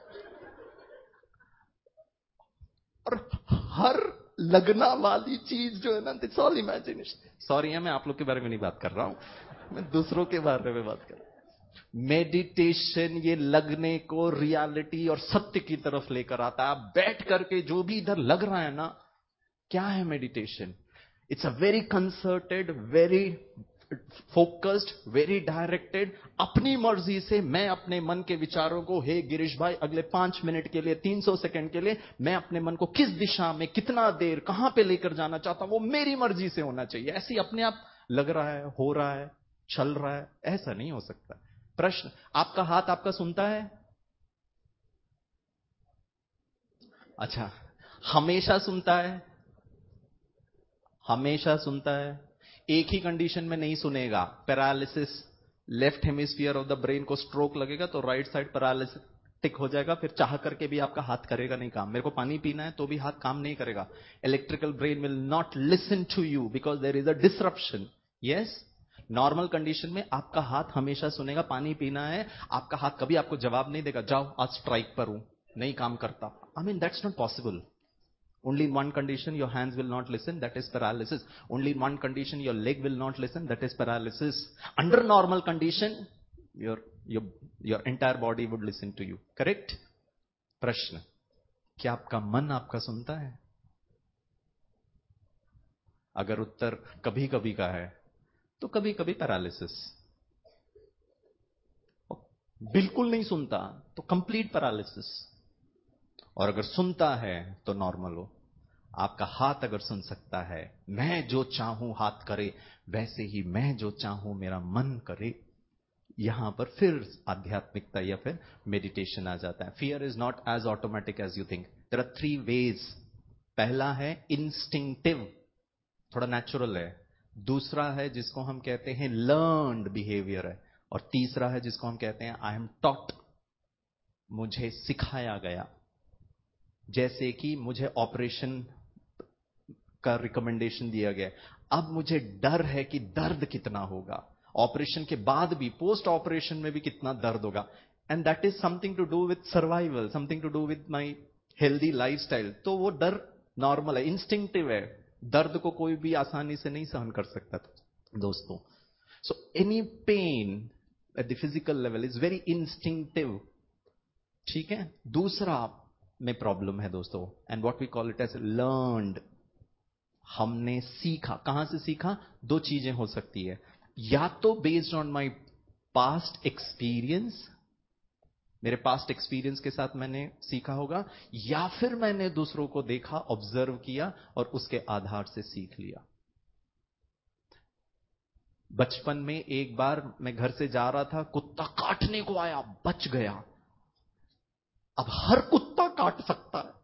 और हर लगना वाली चीज जो है ना, इट्स ऑल इमेजिनेशन। सॉरी है, मैं आप लोग के बारे में नहीं बात कर रहा हूं, मैं दूसरों के बारे में बात कर रहा हूं। मेडिटेशन ये लगने को रियलिटी और सत्य की तरफ लेकर आता है। आप बैठ करके जो भी इधर लग रहा है ना, क्या है meditation? It's a very concerted, very focused, very directed, अपनी मर्जी से मैं अपने मन के विचारों को, हे गिरीश भाई अगले पांच मिनट के लिए, तीन सौ सेकंड के लिए मैं अपने मन को किस दिशा में, कितना देर, कहां पे लेकर जाना चाहता हूं, वो मेरी मर्जी से होना चाहिए। ऐसे ही अपने आप लग रहा है, हो रहा है, चल रहा है, ऐसा नहीं हो सकता। प्रश्न, आपका हाथ आपका सुनता है? अच्छा, हमेशा सुनता है? हमेशा सुनता है। एक ही कंडीशन में नहीं सुनेगा, paralysis, left hemisphere of the brain को स्ट्रोक लगेगा तो राइट साइड पैरालिटिक हो जाएगा, फिर चाह करके भी आपका हाथ करेगा नहीं काम। मेरे को पानी पीना है तो भी हाथ काम नहीं करेगा। Electrical brain will not listen to you because there is a disruption. Yes, normal condition में आपका हाथ हमेशा सुनेगा, पानी पीना है, आपका हाथ कभी आपको जवाब नहीं देगा, जाओ आज स्ट्राइक पर हूं, नहीं काम करता। I mean that's not possible. Only in one condition your hands will not listen, that is paralysis. Only in one condition your leg will not listen, that is paralysis. Under normal condition, your, your, your entire body would listen to you. Correct? प्रश्न, क्या आपका मन आपका सुनता है? अगर उत्तर कभी कभी का है तो कभी कभी पैरालिसिस। बिल्कुल नहीं सुनता तो कंप्लीट पैरालिसिस। और अगर सुनता है तो नॉर्मल हो। आपका हाथ अगर सुन सकता है, मैं जो चाहूं हाथ करे, वैसे ही मैं जो चाहूं मेरा मन करे, यहां पर फिर आध्यात्मिकता या फिर मेडिटेशन आ जाता है. Fear is not as automatic as you think. There are three ways. पहला है इंस्टिंक्टिव, थोड़ा नेचुरल है. दूसरा है जिसको हम कहते हैं लर्न्ड बिहेवियर है. और तीसरा है जिसको हम कहते हैं आई एम टॉट, मुझे सिखाया गया. जैसे कि मुझे ऑपरेशन का रिकमेंडेशन दिया गया, अब मुझे डर है कि दर्द कितना होगा, ऑपरेशन के बाद भी, पोस्ट ऑपरेशन में भी कितना दर्द होगा. And that is something to do with survival, something to do with my healthy lifestyle. तो वो डर नॉर्मल है, इंस्टिंक्टिव है. दर्द को कोई भी आसानी से नहीं सहन कर सकता दोस्तों. So any pain at the physical level is very instinctive. ठीक है. दूसरा में प्रॉब्लम है दोस्तों, and what we call it as learned. हमने सीखा. कहां से सीखा? दो चीजें हो सकती है. या तो based on my past experience, मेरे पास्ट एक्सपीरियंस के साथ मैंने सीखा होगा, या फिर मैंने दूसरों को देखा, ऑब्जर्व किया और उसके आधार से सीख लिया. बचपन में एक बार मैं घर से जा रहा था, कुत्ता काटने को आया, बच गया. अब हर कुत्ता काट सकता है.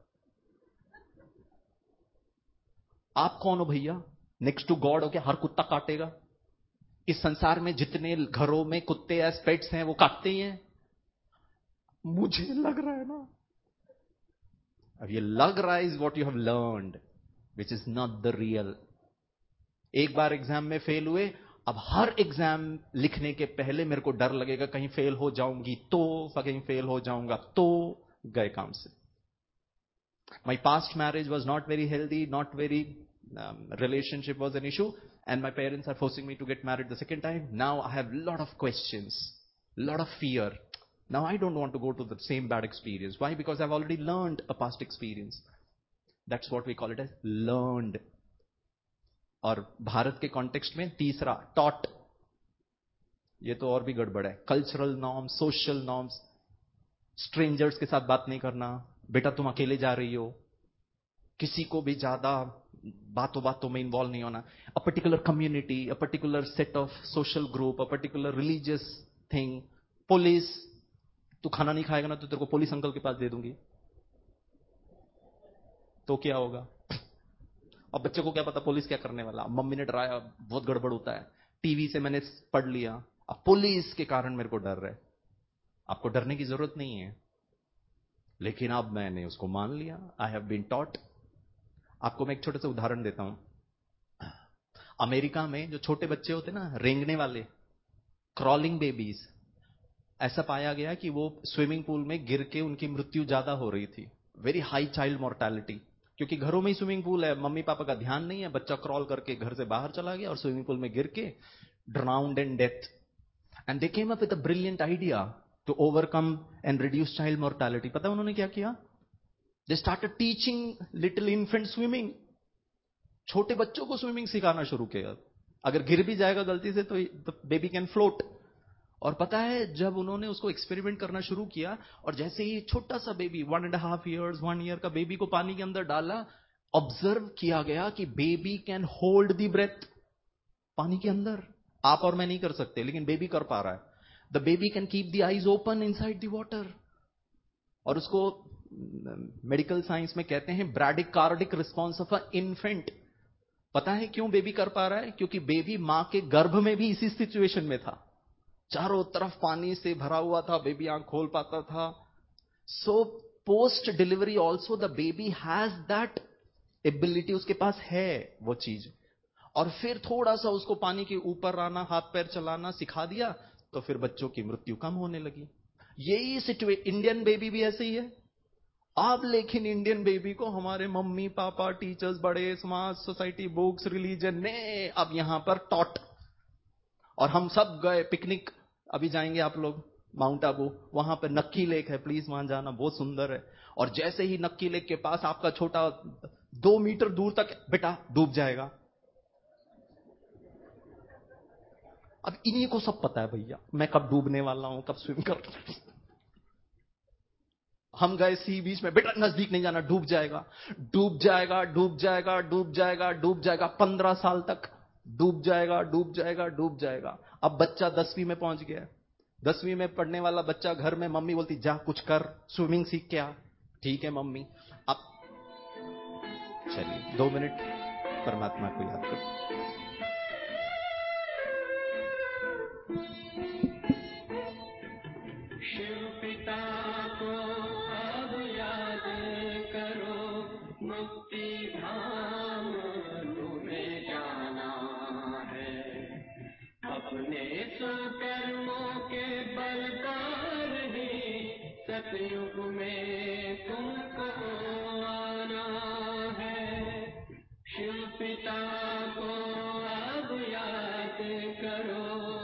आप कौन हो भैया? नेक्स्ट टू गॉड हो क्या? हर कुत्ता काटेगा? इस संसार में जितने घरों में कुत्ते एज पेट्स हैं वो काटते ही हैं. मुझे लग रहा है ना. अब ये लग रहा है is what you have learned, which is not the real. एक बार एग्जाम में फेल हुए, अब हर एग्जाम लिखने के पहले मेरे को डर लगेगा कहीं फेल हो जाऊंगी तो, कहीं फेल हो जाऊंगा तो, गए काम से. My past marriage was not very healthy, not very relationship was an issue, and my parents are forcing me to get married the second time. Now I have lot of questions, lot of fear. Now I don't want to go to the same bad experience. Why? Because I've already learned a past experience. That's what we call it as learned. और भारत के context में तीसरा taught. ये तो और भी गड़बड़ है. Cultural norms, social norms. Strangers के साथ बात नहीं करना, बेटा तुम अकेले जा रही हो, किसी को भी ज्यादा बातों बातों में इन्वॉल्व नहीं होना. A particular community, a particular set of social group, a particular religious thing. Police, तू खाना नहीं खाएगा ना तो तेरे को पुलिस अंकल के पास दे दूंगी. तो क्या होगा? अब बच्चे को क्या पता पुलिस क्या करने वाला. मम्मी ने डराया, बहुत गड़बड़ होता है. टीवी से मैंने पढ़ लिया, अब पुलिस के कारण मेरे को डर रहा है. आपको डरने की जरूरत नहीं है, लेकिन अब मैंने उसको मान लिया. I have been taught. आपको मैं एक छोटे से उदाहरण देता हूं. अमेरिका में जो छोटे बच्चे होते ना, रेंगने वाले, क्रॉलिंग बेबीज, ऐसा पाया गया कि वो स्विमिंग पूल में गिर के उनकी मृत्यु ज्यादा हो रही थी. Very high child mortality. क्योंकि घरों में ही स्विमिंग पूल है, मम्मी पापा का ध्यान नहीं है, बच्चा क्रॉल करके घर से बाहर चला गया और स्विमिंग पूल में गिर के drowned and death. And they came up with a brilliant idea to overcome and reduce child mortality. पता है उन्होंने क्या किया? They started teaching little infant swimming. छोटे बच्चों को स्विमिंग सिखाना शुरू किया. अगर गिर भी जाएगा गलती से तो बेबी कैन फ्लोट. और पता है जब उन्होंने उसको एक्सपेरिमेंट करना शुरू किया, और जैसे ही छोटा सा baby, one and half years, one year का बेबी को पानी के अंदर डाला, ऑब्जर्व किया गया कि baby can hold the breath पानी के अंदर. आप और मैं नहीं कर सकते, लेकिन बेबी कर पा रहा है. The baby can keep the eyes open inside the water. और उसको मेडिकल साइंस में कहते हैं bradycardic response of a infant. पता है क्यों बेबी कर पा रहा है? क्योंकि बेबी मां के गर्भ में भी इसी सिचुएशन में था, चारों तरफ पानी से भरा हुआ था, बेबी आंख खोल पाता था. So post delivery also the baby has that ability, उसके पास है वो चीज. और फिर थोड़ा सा उसको पानी के ऊपर आना, हाथ पैर चलाना सिखा दिया, तो फिर बच्चों की मृत्यु कम होने लगी. यही सिचुएशन इंडियन बेबी भी ऐसे ही है. अब लेकिन इंडियन बेबी को हमारे मम्मी पापा, टीचर्स, बड़े समाज, सोसाइटी, बुक्स, रिलीजन ने अब यहां पर टॉट. और हम सब गए पिकनिक. अभी जाएंगे आप लोग माउंट आबू, वहां पर नक्की लेक है, प्लीज वहां जाना, बहुत सुंदर है. और जैसे ही नक्की लेक के पास आपका छोटा दो मीटर दूर तक, बेटा डूब जाएगा. अब इन्हीं को सब पता है भैया मैं कब डूबने वाला हूं, कब स्विम कर. हम गए सी बीच में, बेटा नजदीक नहीं जाना, डूब जाएगा, डूब जाएगा, डूब जाएगा, डूब जाएगा, डूब जाएगा. पंद्रह साल तक डूब जाएगा, डूब जाएगा, डूब जाएगा. अब बच्चा दसवीं में पहुंच गया. दसवीं में पढ़ने वाला बच्चा घर में मम्मी बोलती जा कुछ कर, स्विमिंग सीख के आ। ठीक है मम्मी। अब चलिए दो मिनट परमात्मा को याद करो। शिव पिता को अब याद करो, मुक्ति धाम तुम्हें जाना है। अपने सुकर्मों के बल पर ही सतयुग में तुमको आना है। शिव पिता को अब याद करो।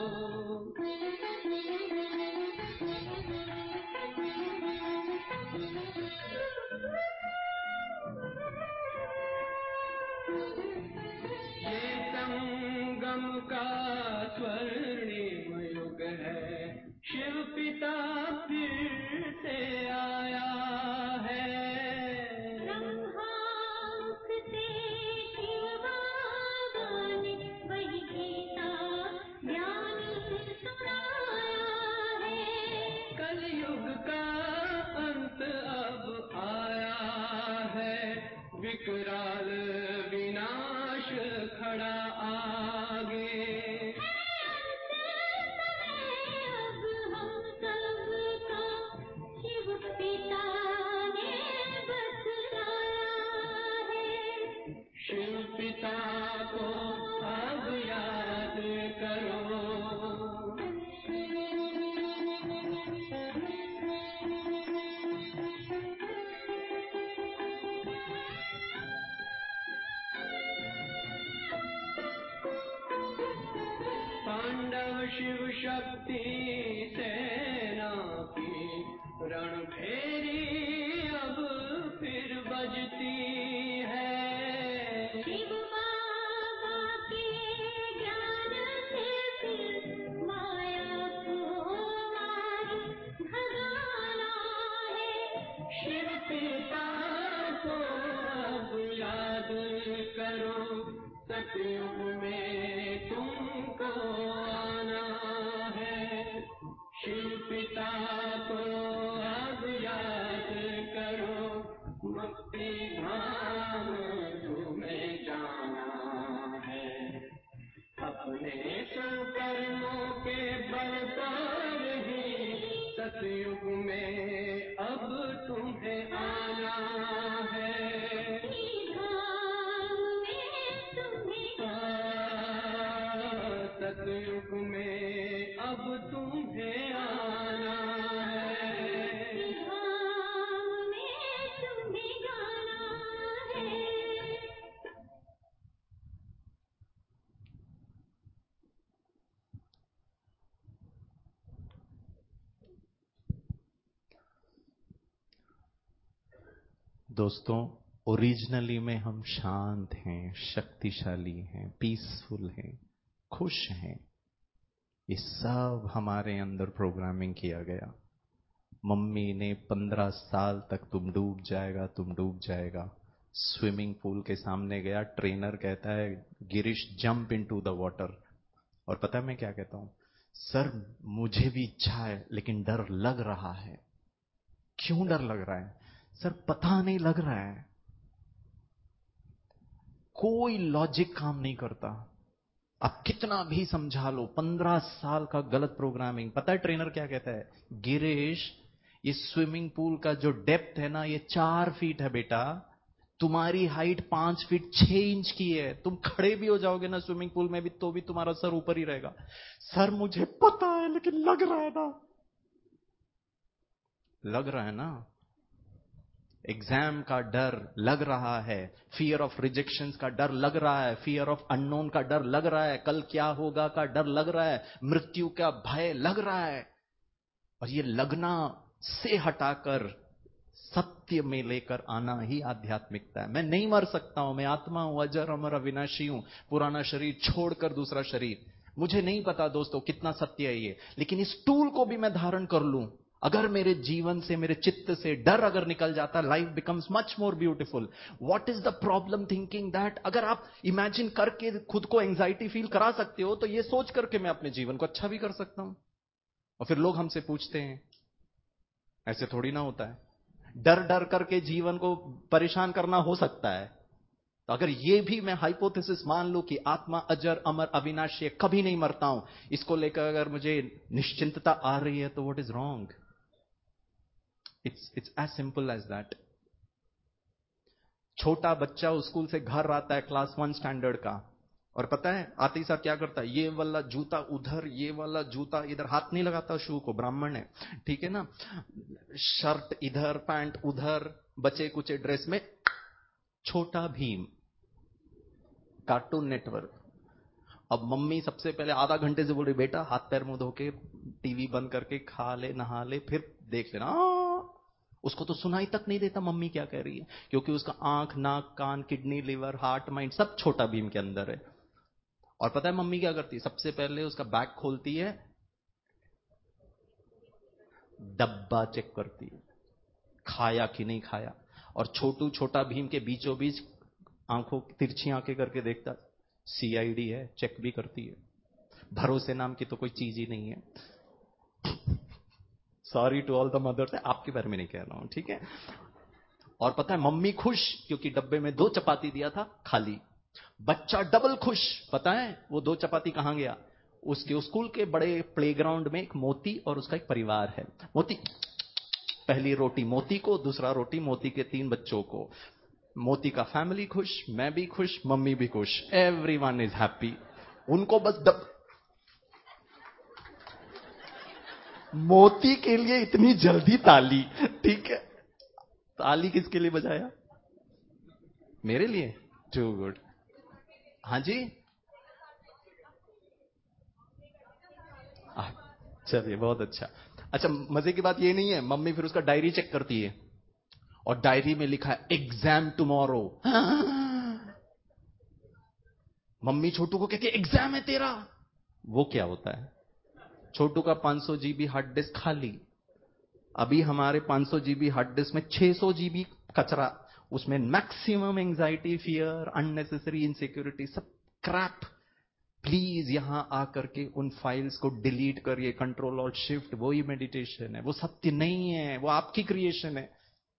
ये संगम का स्वर्णिम युग है, शिव पिता फिर से आया है। ब्रह्मामुख से शिव बाबा ने वही गीता ज्ञान सुनाया है। कलयुग का अंत अब आया है, विकराल विनाश खड़ा आगे। अब हम सबका शिव पिता ने बतलाया है। शिव पिता को अब याद करो। पांडव शिव शक्ति सेना की रणभेरी अब फिर बजती है। शिव बाबा के ज्ञान से फिर माया को मार भगाना है। शिव पिता को अब याद करो, सतयुग में तुमको आना है। शिव पिता को अब याद करो, मुक्ति धाम तुम्हें जाना है। अपने सुकर्मों के बल पर ही सतयुग में अब तुम्हें आना है। सतयुग में अब तुम्हें आना है। धाम में तुम्हें जाना है। दोस्तों, ओरिजिनली में हम शांत हैं, शक्तिशाली हैं, पीसफुल हैं, खुश हैं। ये सब हमारे अंदर प्रोग्रामिंग किया गया। मम्मी ने पंद्रह साल तक तुम डूब जाएगा, तुम डूब जाएगा। स्विमिंग पूल के सामने गया, ट्रेनर कहता है Girish jump into the water. और पता है मैं क्या कहता हूं? सर मुझे भी इच्छा है लेकिन डर लग रहा है। क्यों डर लग रहा है? सर पता नहीं लग रहा है। कोई लॉजिक काम नहीं करता। आप कितना भी समझा लो, पंद्रह साल का गलत प्रोग्रामिंग। पता है ट्रेनर क्या कहता है? गिरीश ये स्विमिंग पूल का जो डेप्थ है ना, ये चार फीट है बेटा। तुम्हारी हाइट पांच फीट छह इंच की है। तुम खड़े भी हो जाओगे ना स्विमिंग पूल में भी, तो भी तुम्हारा सर ऊपर ही रहेगा। सर मुझे पता है लेकिन लग रहा है ना। लग रहा है ना। एग्जाम का डर लग रहा है, फियर ऑफ रिजेक्शन का डर लग रहा है, फियर ऑफ अननोन का डर लग रहा है, कल क्या होगा का डर लग रहा है, मृत्यु का भय लग रहा है। और ये लगना से हटाकर सत्य में लेकर आना ही आध्यात्मिकता है। मैं नहीं मर सकता हूं, मैं आत्मा हूं, अजर अमर अविनाशी हूं, पुराना शरीर छोड़कर दूसरा शरीर। मुझे नहीं पता दोस्तों कितना सत्य है ये, लेकिन इस टूल को भी मैं धारण कर लूं। अगर मेरे जीवन से, मेरे चित्त से डर अगर निकल जाता, life becomes much more beautiful. What is the problem thinking that? अगर आप इमेजिन करके खुद को एंजाइटी फील करा सकते हो, तो ये सोच करके मैं अपने जीवन को अच्छा भी कर सकता हूं। और फिर लोग हमसे पूछते हैं, ऐसे थोड़ी ना होता है। डर डर करके जीवन को परेशान करना हो सकता है। तो अगर ये भी मैं हाइपोथेसिस मान लूं कि आत्मा अजर अमर अविनाशी कभी नहीं मरता हूं, इसको लेकर अगर मुझे निश्चिंतता आ रही है, तो what is wrong? It's it's as simple as that. छोटा बच्चा स्कूल से घर आता है क्लास वन स्टैंडर्ड का, और पता है आते ही साथ क्या करता है? ये वाला जूता उधर, ये वाला जूता इधर, हाथ नहीं लगाता शू को, ब्राह्मण है, ठीक है ना, शर्ट इधर, पैंट उधर, बचे कुचे ड्रेस में, छोटा भीम, कार्टून नेटवर्क। अब मम्मी सबसे पहले आधा घंटे से बोल रही, बेटा हाथ पैर मुंह धो के टीवी बंद करके खा ले, नहा ले, फिर देख लेना। उसको तो सुनाई तक नहीं देता मम्मी क्या कह रही है, क्योंकि उसका आंख, नाक, कान, किडनी, लिवर, हार्ट, माइंड सब छोटा भीम के अंदर है। और पता है मम्मी क्या करती है? सबसे पहले उसका बैग खोलती है, डब्बा चेक करती है, खाया कि नहीं खाया। और छोटू छोटा भीम के बीचों बीच आंखों तिरछी आंखें करके देखता, सीआईडी है, चेक भी करती है। भरोसे नाम की तो कोई चीज ही नहीं है। Sorry to all the mothers, आपके बारे में नहीं कह रहा हूं, ठीक है। और पता है मम्मी खुश क्योंकि डब्बे में दो चपाती दिया था, खाली। बच्चा डबल खुश, पता है वो दो चपाती कहां गया? उसके स्कूल के बड़े प्लेग्राउंड में एक मोती और उसका एक परिवार है। मोती, पहली रोटी मोती को, दूसरा रोटी मोती के तीन बच्चों को। मोती का फैमिली खुश, मैं भी खुश, मम्मी भी खुश, एवरीवन इज हैप्पी। उनको बस डब... मोती के लिए इतनी जल्दी ताली, ठीक है। ताली किसके लिए बजाया? मेरे लिए? Too good. हाँ जी, चलिए बहुत अच्छा। अच्छा, मजे की बात ये नहीं है, मम्मी फिर उसका डायरी चेक करती है और डायरी में लिखा है एग्जाम टुमारो। मम्मी छोटू को कहती है एग्जाम है तेरा। वो क्या होता है? छोटू का पाँच सौ जीबी हार्ड डिस्क खाली। अभी हमारे पाँच सौ जीबी हार्ड डिस्क में छह सौ जीबी कचरा, उसमें maximum anxiety, fear, unnecessary insecurity, सब क्रैप। प्लीज यहां आकर के उन फाइल्स को डिलीट करिए। कंट्रोल और शिफ्ट, वही मेडिटेशन है, वो सत्य नहीं है, वो आपकी क्रिएशन है।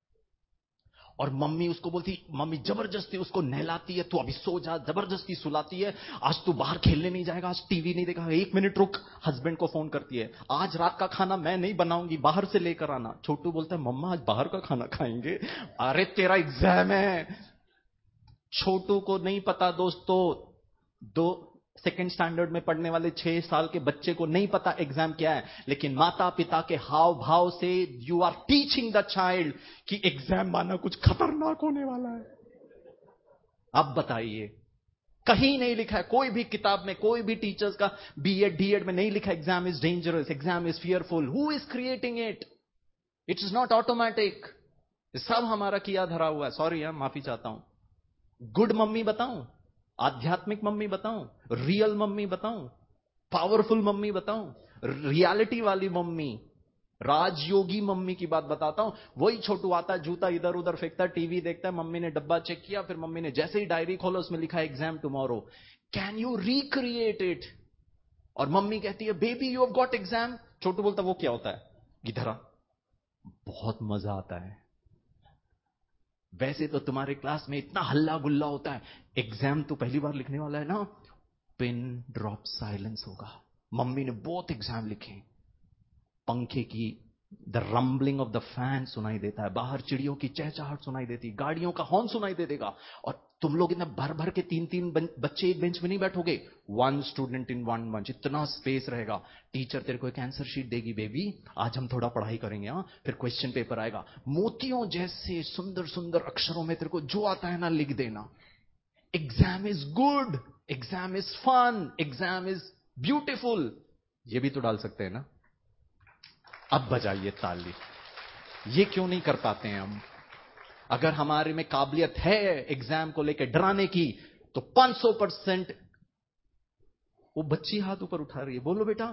और मम्मी उसको बोलती, मम्मी जबरदस्ती उसको नहलाती है, तू अभी सो जा, जबरदस्ती सुलाती है। आज तू बाहर खेलने नहीं जाएगा, आज टीवी नहीं देखा, एक मिनट रुक। हस्बैंड को फोन करती है, आज रात का खाना मैं नहीं बनाऊंगी, बाहर से लेकर आना। छोटू बोलता है, मम्मा आज बाहर का खाना खाएंगे। अरे तेरा एग्जाम है। छोटू को नहीं पता दोस्तों, दो सेकेंड स्टैंडर्ड में पढ़ने वाले छह साल के बच्चे को नहीं पता एग्जाम क्या है, लेकिन माता पिता के हाव भाव से you are teaching the child कि एग्जाम माना कुछ खतरनाक होने वाला है। अब बताइए, कहीं नहीं लिखा है, कोई भी किताब में, कोई भी टीचर्स का बीएड डीएड में नहीं लिखा exam is dangerous, exam is fearful. Who is creating it? It is not automatic, सब हमारा किया धरा हुआ है। सॉरी यार, माफी चाहता हूं। गुड मम्मी बताऊं, आध्यात्मिक मम्मी बताऊं, रियल मम्मी बताऊं, पावरफुल मम्मी बताऊं, रियलिटी वाली मम्मी, राजयोगी मम्मी की बात बताता हूं। वही छोटू आता है, जूता इधर उधर फेंकता, टीवी देखता है, मम्मी ने डब्बा चेक किया, फिर मम्मी ने जैसे ही डायरी खोला उसमें लिखा है exam tomorrow. Can you recreate it? और मम्मी कहती है, baby you have got exam. छोटू बोलता, वो क्या होता है? इधर आ, बहुत मजा आता है। वैसे तो तुम्हारे क्लास में इतना हल्ला गुल्ला होता है, एग्जाम तो पहली बार लिखने वाला है ना, पिन ड्रॉप साइलेंस होगा। मम्मी ने बहुत एग्जाम लिखे, पंखे की the rumbling of the fan सुनाई देता है, बाहर चिड़ियों की चहचहाट सुनाई देती, गाड़ियों का हॉर्न सुनाई दे देगा। और तुम लोग इतना भर भर के तीन तीन बच्चे एक बेंच में नहीं बैठोगे, one student in one bench, इतना स्पेस रहेगा। टीचर तेरे को एक आंसर शीट देगी, बेबी आज हम थोड़ा पढ़ाई करेंगे, हाँ, फिर क्वेश्चन पेपर आएगा, मोतियों जैसे सुंदर सुंदर अक्षरों में तेरे को जो आता है ना लिख देना। Exam is good, exam is fun, exam is beautiful. ये भी तो डाल सकते हैं ना। अब बजाइए ताली। ये क्यों नहीं कर पाते हैं हम? अगर हमारे में काबिलियत है एग्जाम को लेकर डराने की, तो पाँच सौ परसेंट। वो बच्ची हाथ ऊपर उठा रही है, बोलो बेटा।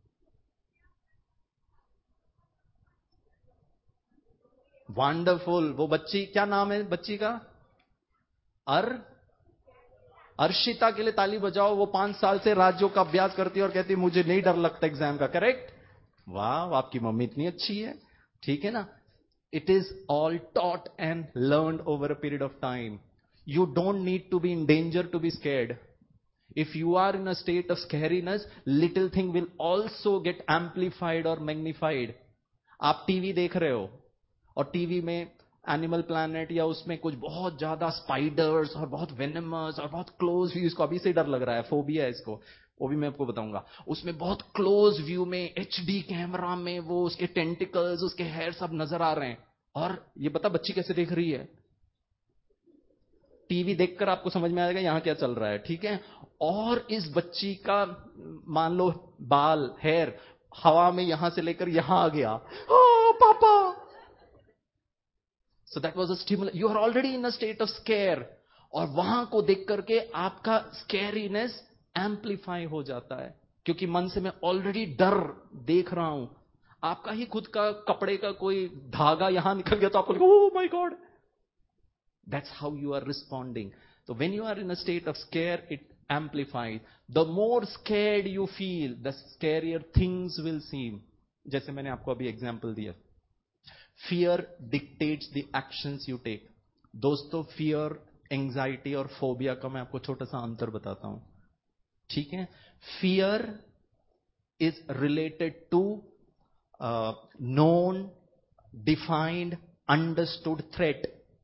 वंडरफुल। वो बच्ची, क्या नाम है बच्ची का? अर अर्शिता के लिए ताली बजाओ। वो पांच साल से राज्यों का अभ्यास करती है और कहती है मुझे नहीं डर लगता एग्जाम का। करेक्ट? वाह, आपकी मम्मी इतनी अच्छी है, ठीक है ना. It is all taught and learned over a period of time. You don't need to be in danger to be scared. If you are in a state of scariness, little thing will also get amplified or magnified. आप TV देख रहे हो और TV में animal planet या उसमें कुछ बहुत ज्यादा स्पाइडर्स और बहुत वेनमस और बहुत क्लोज व्यू, इसको अभी से डर लग रहा है, फोबिया है इसको, वो भी मैं आपको बताऊंगा. उसमें बहुत क्लोज व्यू में एचडी कैमरा में वो उसके टेंटिकल्स, उसके हेयर सब नजर आ रहे हैं. और ये बता बच्ची कैसे देख रही है. टीवी देखकर आपको समझ में आएगा यहां क्या चल रहा है, ठीक है. और इस बच्ची का मान लो बाल, हेयर हवा में यहां से लेकर यहां आ गया, oh, पापा. So that was a stimulus. You are already in a state of scare, और वहां को देख करके आपका स्कैरीनेस एम्पलीफाई हो जाता है, क्योंकि मन से मैं ऑलरेडी डर देख रहा हूं. आपका ही खुद का कपड़े का कोई धागा यहां निकल गया तो आपको oh my god. That's how you are responding. So when you are in a state of scare, it amplifies. The more scared you feel, the scarier things will seem. जैसे मैंने आपको अभी एग्जांपल दिया. Fear dictates the actions you take. दोस्तों, fear, anxiety और phobia का मैं आपको छोटा सा अंतर बताता हूं, ठीक है. Fear is related to uh, known, defined, understood threat.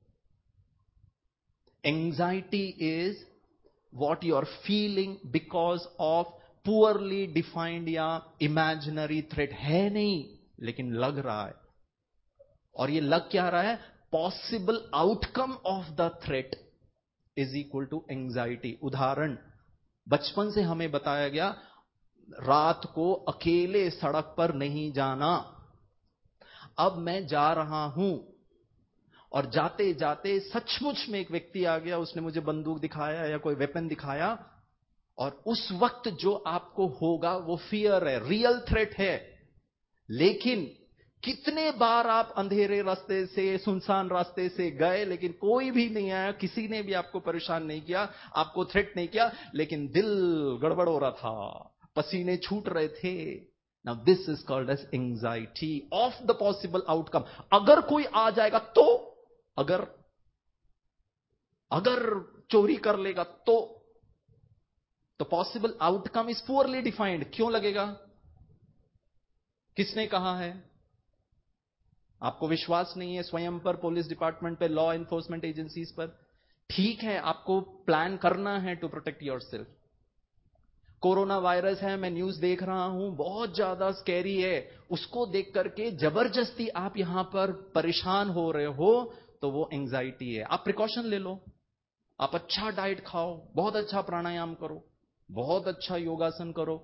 Anxiety is what you are feeling because of poorly defined या imaginary threat. है नहीं, लेकिन लग रहा है. और ये लग क्या रहा है? Possible outcome of the threat is equal to anxiety. उदाहरण, बचपन से हमें बताया गया रात को अकेले सड़क पर नहीं जाना. अब मैं जा रहा हूं और जाते जाते सचमुच में एक व्यक्ति आ गया, उसने मुझे बंदूक दिखाया या कोई वेपन दिखाया, और उस वक्त जो आपको होगा वो फियर है, रियल थ्रेट है. लेकिन कितने बार आप अंधेरे रास्ते से, सुनसान रास्ते से गए, लेकिन कोई भी नहीं आया, किसी ने भी आपको परेशान नहीं किया, आपको थ्रेट नहीं किया, लेकिन दिल गड़बड़ हो रहा था, पसीने छूट रहे थे. Now this is called as anxiety of the possible outcome. अगर कोई आ जाएगा तो, अगर अगर चोरी कर लेगा तो, तो possible outcome is poorly defined. क्यों लगेगा? किसने कहा है? आपको विश्वास नहीं है स्वयं पर, पुलिस डिपार्टमेंट पे, लॉ एनफोर्समेंट एजेंसीज पर? ठीक है, आपको प्लान करना है to protect yourself. Corona virus है, मैं न्यूज देख रहा हूं, बहुत ज्यादा स्कैरी है, उसको देख करके जबरदस्ती आप यहां पर परेशान हो रहे हो, तो वो एंजाइटी है. आप प्रिकॉशन ले लो, आप अच्छा डाइट खाओ, बहुत अच्छा प्राणायाम करो, बहुत अच्छा योगासन करो,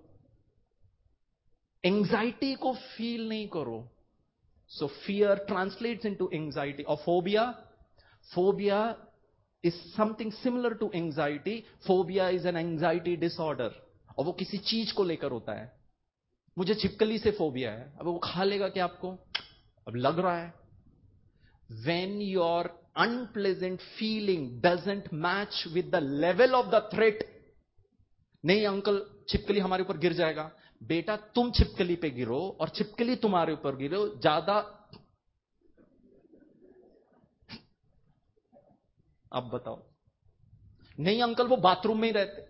एंजाइटी को फील नहीं करो. So fear translates into anxiety. और phobia, phobia is something similar to anxiety. Phobia is an anxiety disorder, और वो किसी चीज को लेकर होता है. मुझे छिपकली से फोबिया है, अब वो खा लेगा क्या आपको? अब लग रहा है. When your unpleasant feeling doesn't match with the level of the threat, नहीं अंकल छिपकली हमारे ऊपर गिर जाएगा. बेटा तुम छिपकली पे गिरो और छिपकली तुम्हारे ऊपर गिरो, ज्यादा. अब बताओ. नहीं अंकल वो बाथरूम में ही रहते.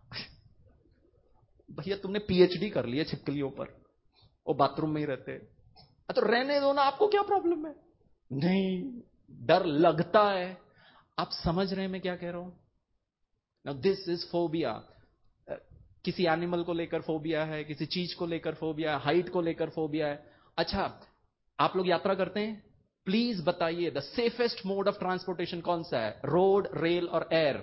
भैया तुमने पीएचडी कर लिया छिपकलियों पर, वो बाथरूम में ही रहते. तो रहने दो ना, आपको क्या प्रॉब्लम है? नहीं, डर लगता है. आप समझ रहे हैं मैं क्या कह रहा हूं? Now this is phobia. किसी एनिमल को लेकर फोबिया है, किसी चीज को लेकर फोबिया है, हाइट को लेकर फोबिया है. अच्छा, आप लोग यात्रा करते हैं, प्लीज बताइए the safest mode of transportation कौन सा है? रोड, रेल और एयर?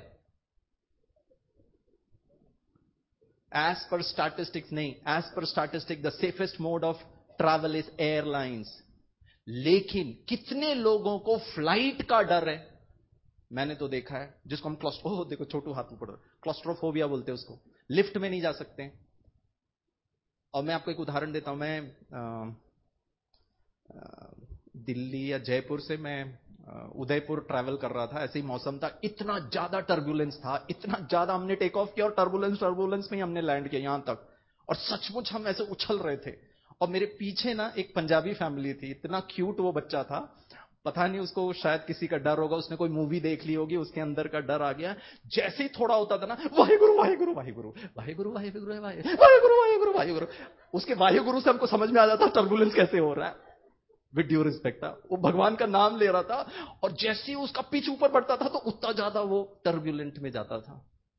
एज पर स्टैटिस्टिक्स नहीं, as per statistic the safest mode of travel is airlines. लेकिन कितने लोगों को फ्लाइट का डर है? मैंने तो देखा है, जिसको हम क्लॉस्ट्रो, ओह देखो छोटू हाथ में पड़ रहा, क्लॉस्ट्रोफोबिया बोलते हैं उसको. लिफ्ट में नहीं जा सकते. और मैं आपको एक उदाहरण देता हूं. मैं आ, आ, दिल्ली या जयपुर से मैं आ, उदयपुर ट्रैवल कर रहा था. ऐसे ही मौसम था, इतना ज्यादा टर्बुलेंस था, इतना ज्यादा. हमने टेक ऑफ किया और टर्बुलेंस टर्बुलेंस में ही हमने लैंड किया यहां तक. और सचमुच हम ऐसे उछल रहे थे. और मेरे पीछे ना एक पंजाबी फैमिली थी, इतना क्यूट वो बच्चा था, पता नहीं उसको शायद किसी का डर होगा, उसने कोई मूवी देख ली होगी, उसके अंदर का डर आ गया। जैसे ही थोड़ा होता था ना, वाहेगुरु वाहेगुरु वाहेगुरु वाहेगुरु वाहेगुरु वाहेगुरु वाहेगुरु वाहेगुरु, उसके वाहेगुरु से हमको समझ में आ जाता टर्बुलेंस कैसे हो रहा है। विद ड्यू रिस्पेक्ट, वो भगवान का नाम ले रहा था, और जैसे ही उसका पिच ऊपर बढ़ता था तो उतना ज्यादा वो टर्बुलेंट में जाता था।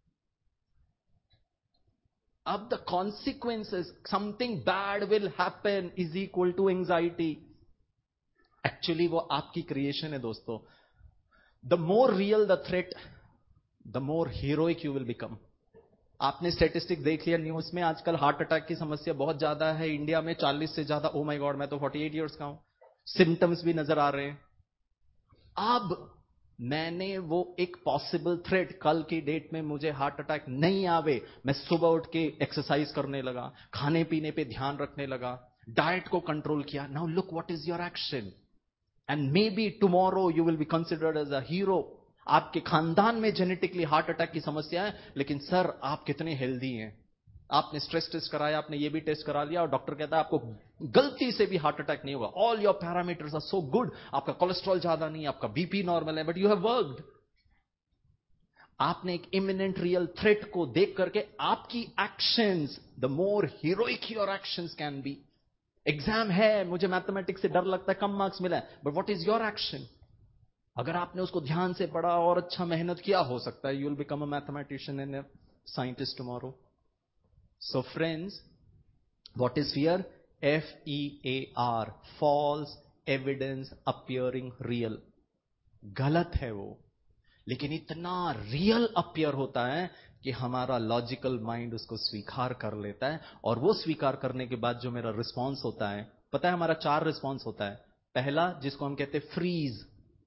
अब the consequences, something bad will happen is equal to anxiety. Actually वो आपकी क्रिएशन है दोस्तों। The more real the threat, the more heroic you will become. आपने स्टैटिस्टिक देख लिया न्यूज में, आजकल हार्ट अटैक की समस्या बहुत ज्यादा है इंडिया में, चालीस से ज्यादा। ओ माय गॉड, मैं तो अड़तालीस इयर्स का हूं, सिम्टम्स भी नजर आ रहे हैं। अब मैंने वो एक पॉसिबल थ्रेट, कल की डेट में मुझे हार्ट अटैक नहीं आवे, मैं सुबह उठ के एक्सरसाइज करने लगा, खाने पीने पे ध्यान रखने लगा, डाइट को कंट्रोल किया। Now look what is your action, and maybe tomorrow you will be considered as a hero. आपके खानदान में जेनेटिकली हार्ट अटैक की समस्या है, लेकिन सर आप कितने हेल्दी हैं, आपने स्ट्रेस टेस्ट कराया, आपने ये भी टेस्ट करा लिया, और डॉक्टर कहता है आपको गलती से भी हार्ट अटैक नहीं होगा, all your parameters are so good, आपका कोलेस्ट्रॉल ज्यादा नहीं, आपका बीपी नॉर्मल है, बट यू हैव वर्कड। आपने एक इमिनेंट रियल थ्रेट को देख करके आपकी actions, the more heroic your actions can be. Exam है, मुझे मैथमेटिक्स से डर लगता है, कम मार्क्स मिला है, but what is your action? अगर आपने उसको ध्यान से पढ़ा और अच्छा मेहनत किया, हो सकता है you will become a mathematician and a scientist tomorrow. So friends, what is fear? F E A R, false evidence appearing real. गलत है वो, लेकिन इतना रियल अपियर होता है कि हमारा लॉजिकल माइंड उसको स्वीकार कर लेता है, और वो स्वीकार करने के बाद जो मेरा रिस्पॉन्स होता है, पता है हमारा चार रिस्पॉन्स होता है। पहला, जिसको हम कहते हैं फ्रीज।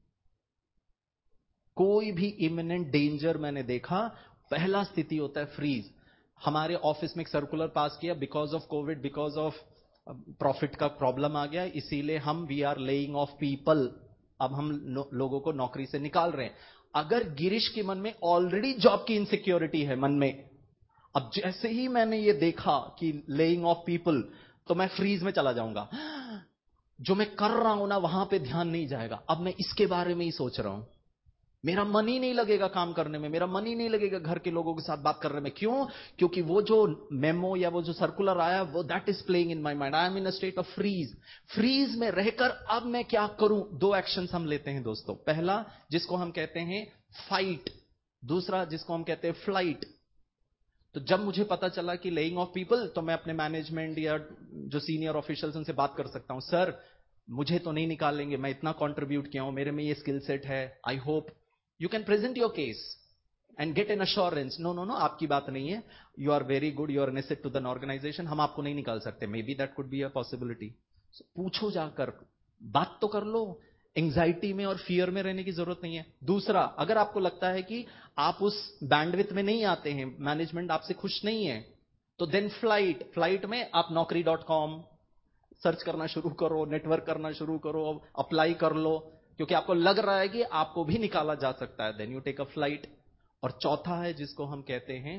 कोई भी इमिनेंट डेंजर मैंने देखा, पहला स्थिति होता है फ्रीज। हमारे ऑफिस में एक सर्कुलर पास किया, because of covid, because of profit का प्रॉब्लम आ गया, इसीलिए हम we are laying off people, अब हम लोगों को नौकरी से निकाल रहे हैं। अगर गिरीश के मन में ऑलरेडी जॉब की इनसिक्योरिटी है मन में, अब जैसे ही मैंने ये देखा कि लेइंग ऑफ पीपल, तो मैं फ्रीज में चला जाऊंगा, जो मैं कर रहा हूं ना वहां पे ध्यान नहीं जाएगा, अब मैं इसके बारे में ही सोच रहा हूं, मेरा मन ही नहीं लगेगा काम करने में, मेरा मन ही नहीं लगेगा घर के लोगों के साथ बात करने में। क्यों? क्योंकि वो जो मेमो या वो जो सर्कुलर आया, वो that is playing in my mind, I am in a state of freeze. Freeze में रहकर अब मैं क्या करूं? दो एक्शंस हम लेते हैं दोस्तों। पहला, जिसको हम कहते हैं फाइट, दूसरा जिसको हम कहते हैं फ्लाइट। तो जब मुझे पता चला कि लेइंग ऑफ पीपल, तो मैं अपने मैनेजमेंट या जो सीनियर ऑफिशियल्स उनसे बात कर सकता हूं, सर मुझे तो नहीं निकालेंगे, मैं इतना कॉन्ट्रीब्यूट किया हूं, मेरे में ये स्किल सेट है, I hope you can present your case and get an assurance. No, no, no, आपकी बात नहीं है, you are very good, you are an asset to the organization, हम आपको नहीं निकाल सकते। Maybe that could be a possibility. So, पूछो जाकर, बात तो कर लो, एंजाइटी में और फियर में रहने की जरूरत नहीं है। दूसरा, अगर आपको लगता है कि आप उस बैंडविड्थ में नहीं आते हैं, मैनेजमेंट आपसे खुश नहीं है, तो देन फ्लाइट, फ्लाइट में आप नौकरी डॉट कॉम सर्च करना शुरू करो, नेटवर्क करना शुरू करो, अप्लाई कर लो, क्योंकि आपको लग रहा है कि आपको भी निकाला जा सकता है, then you take a flight. और चौथा है जिसको हम कहते हैं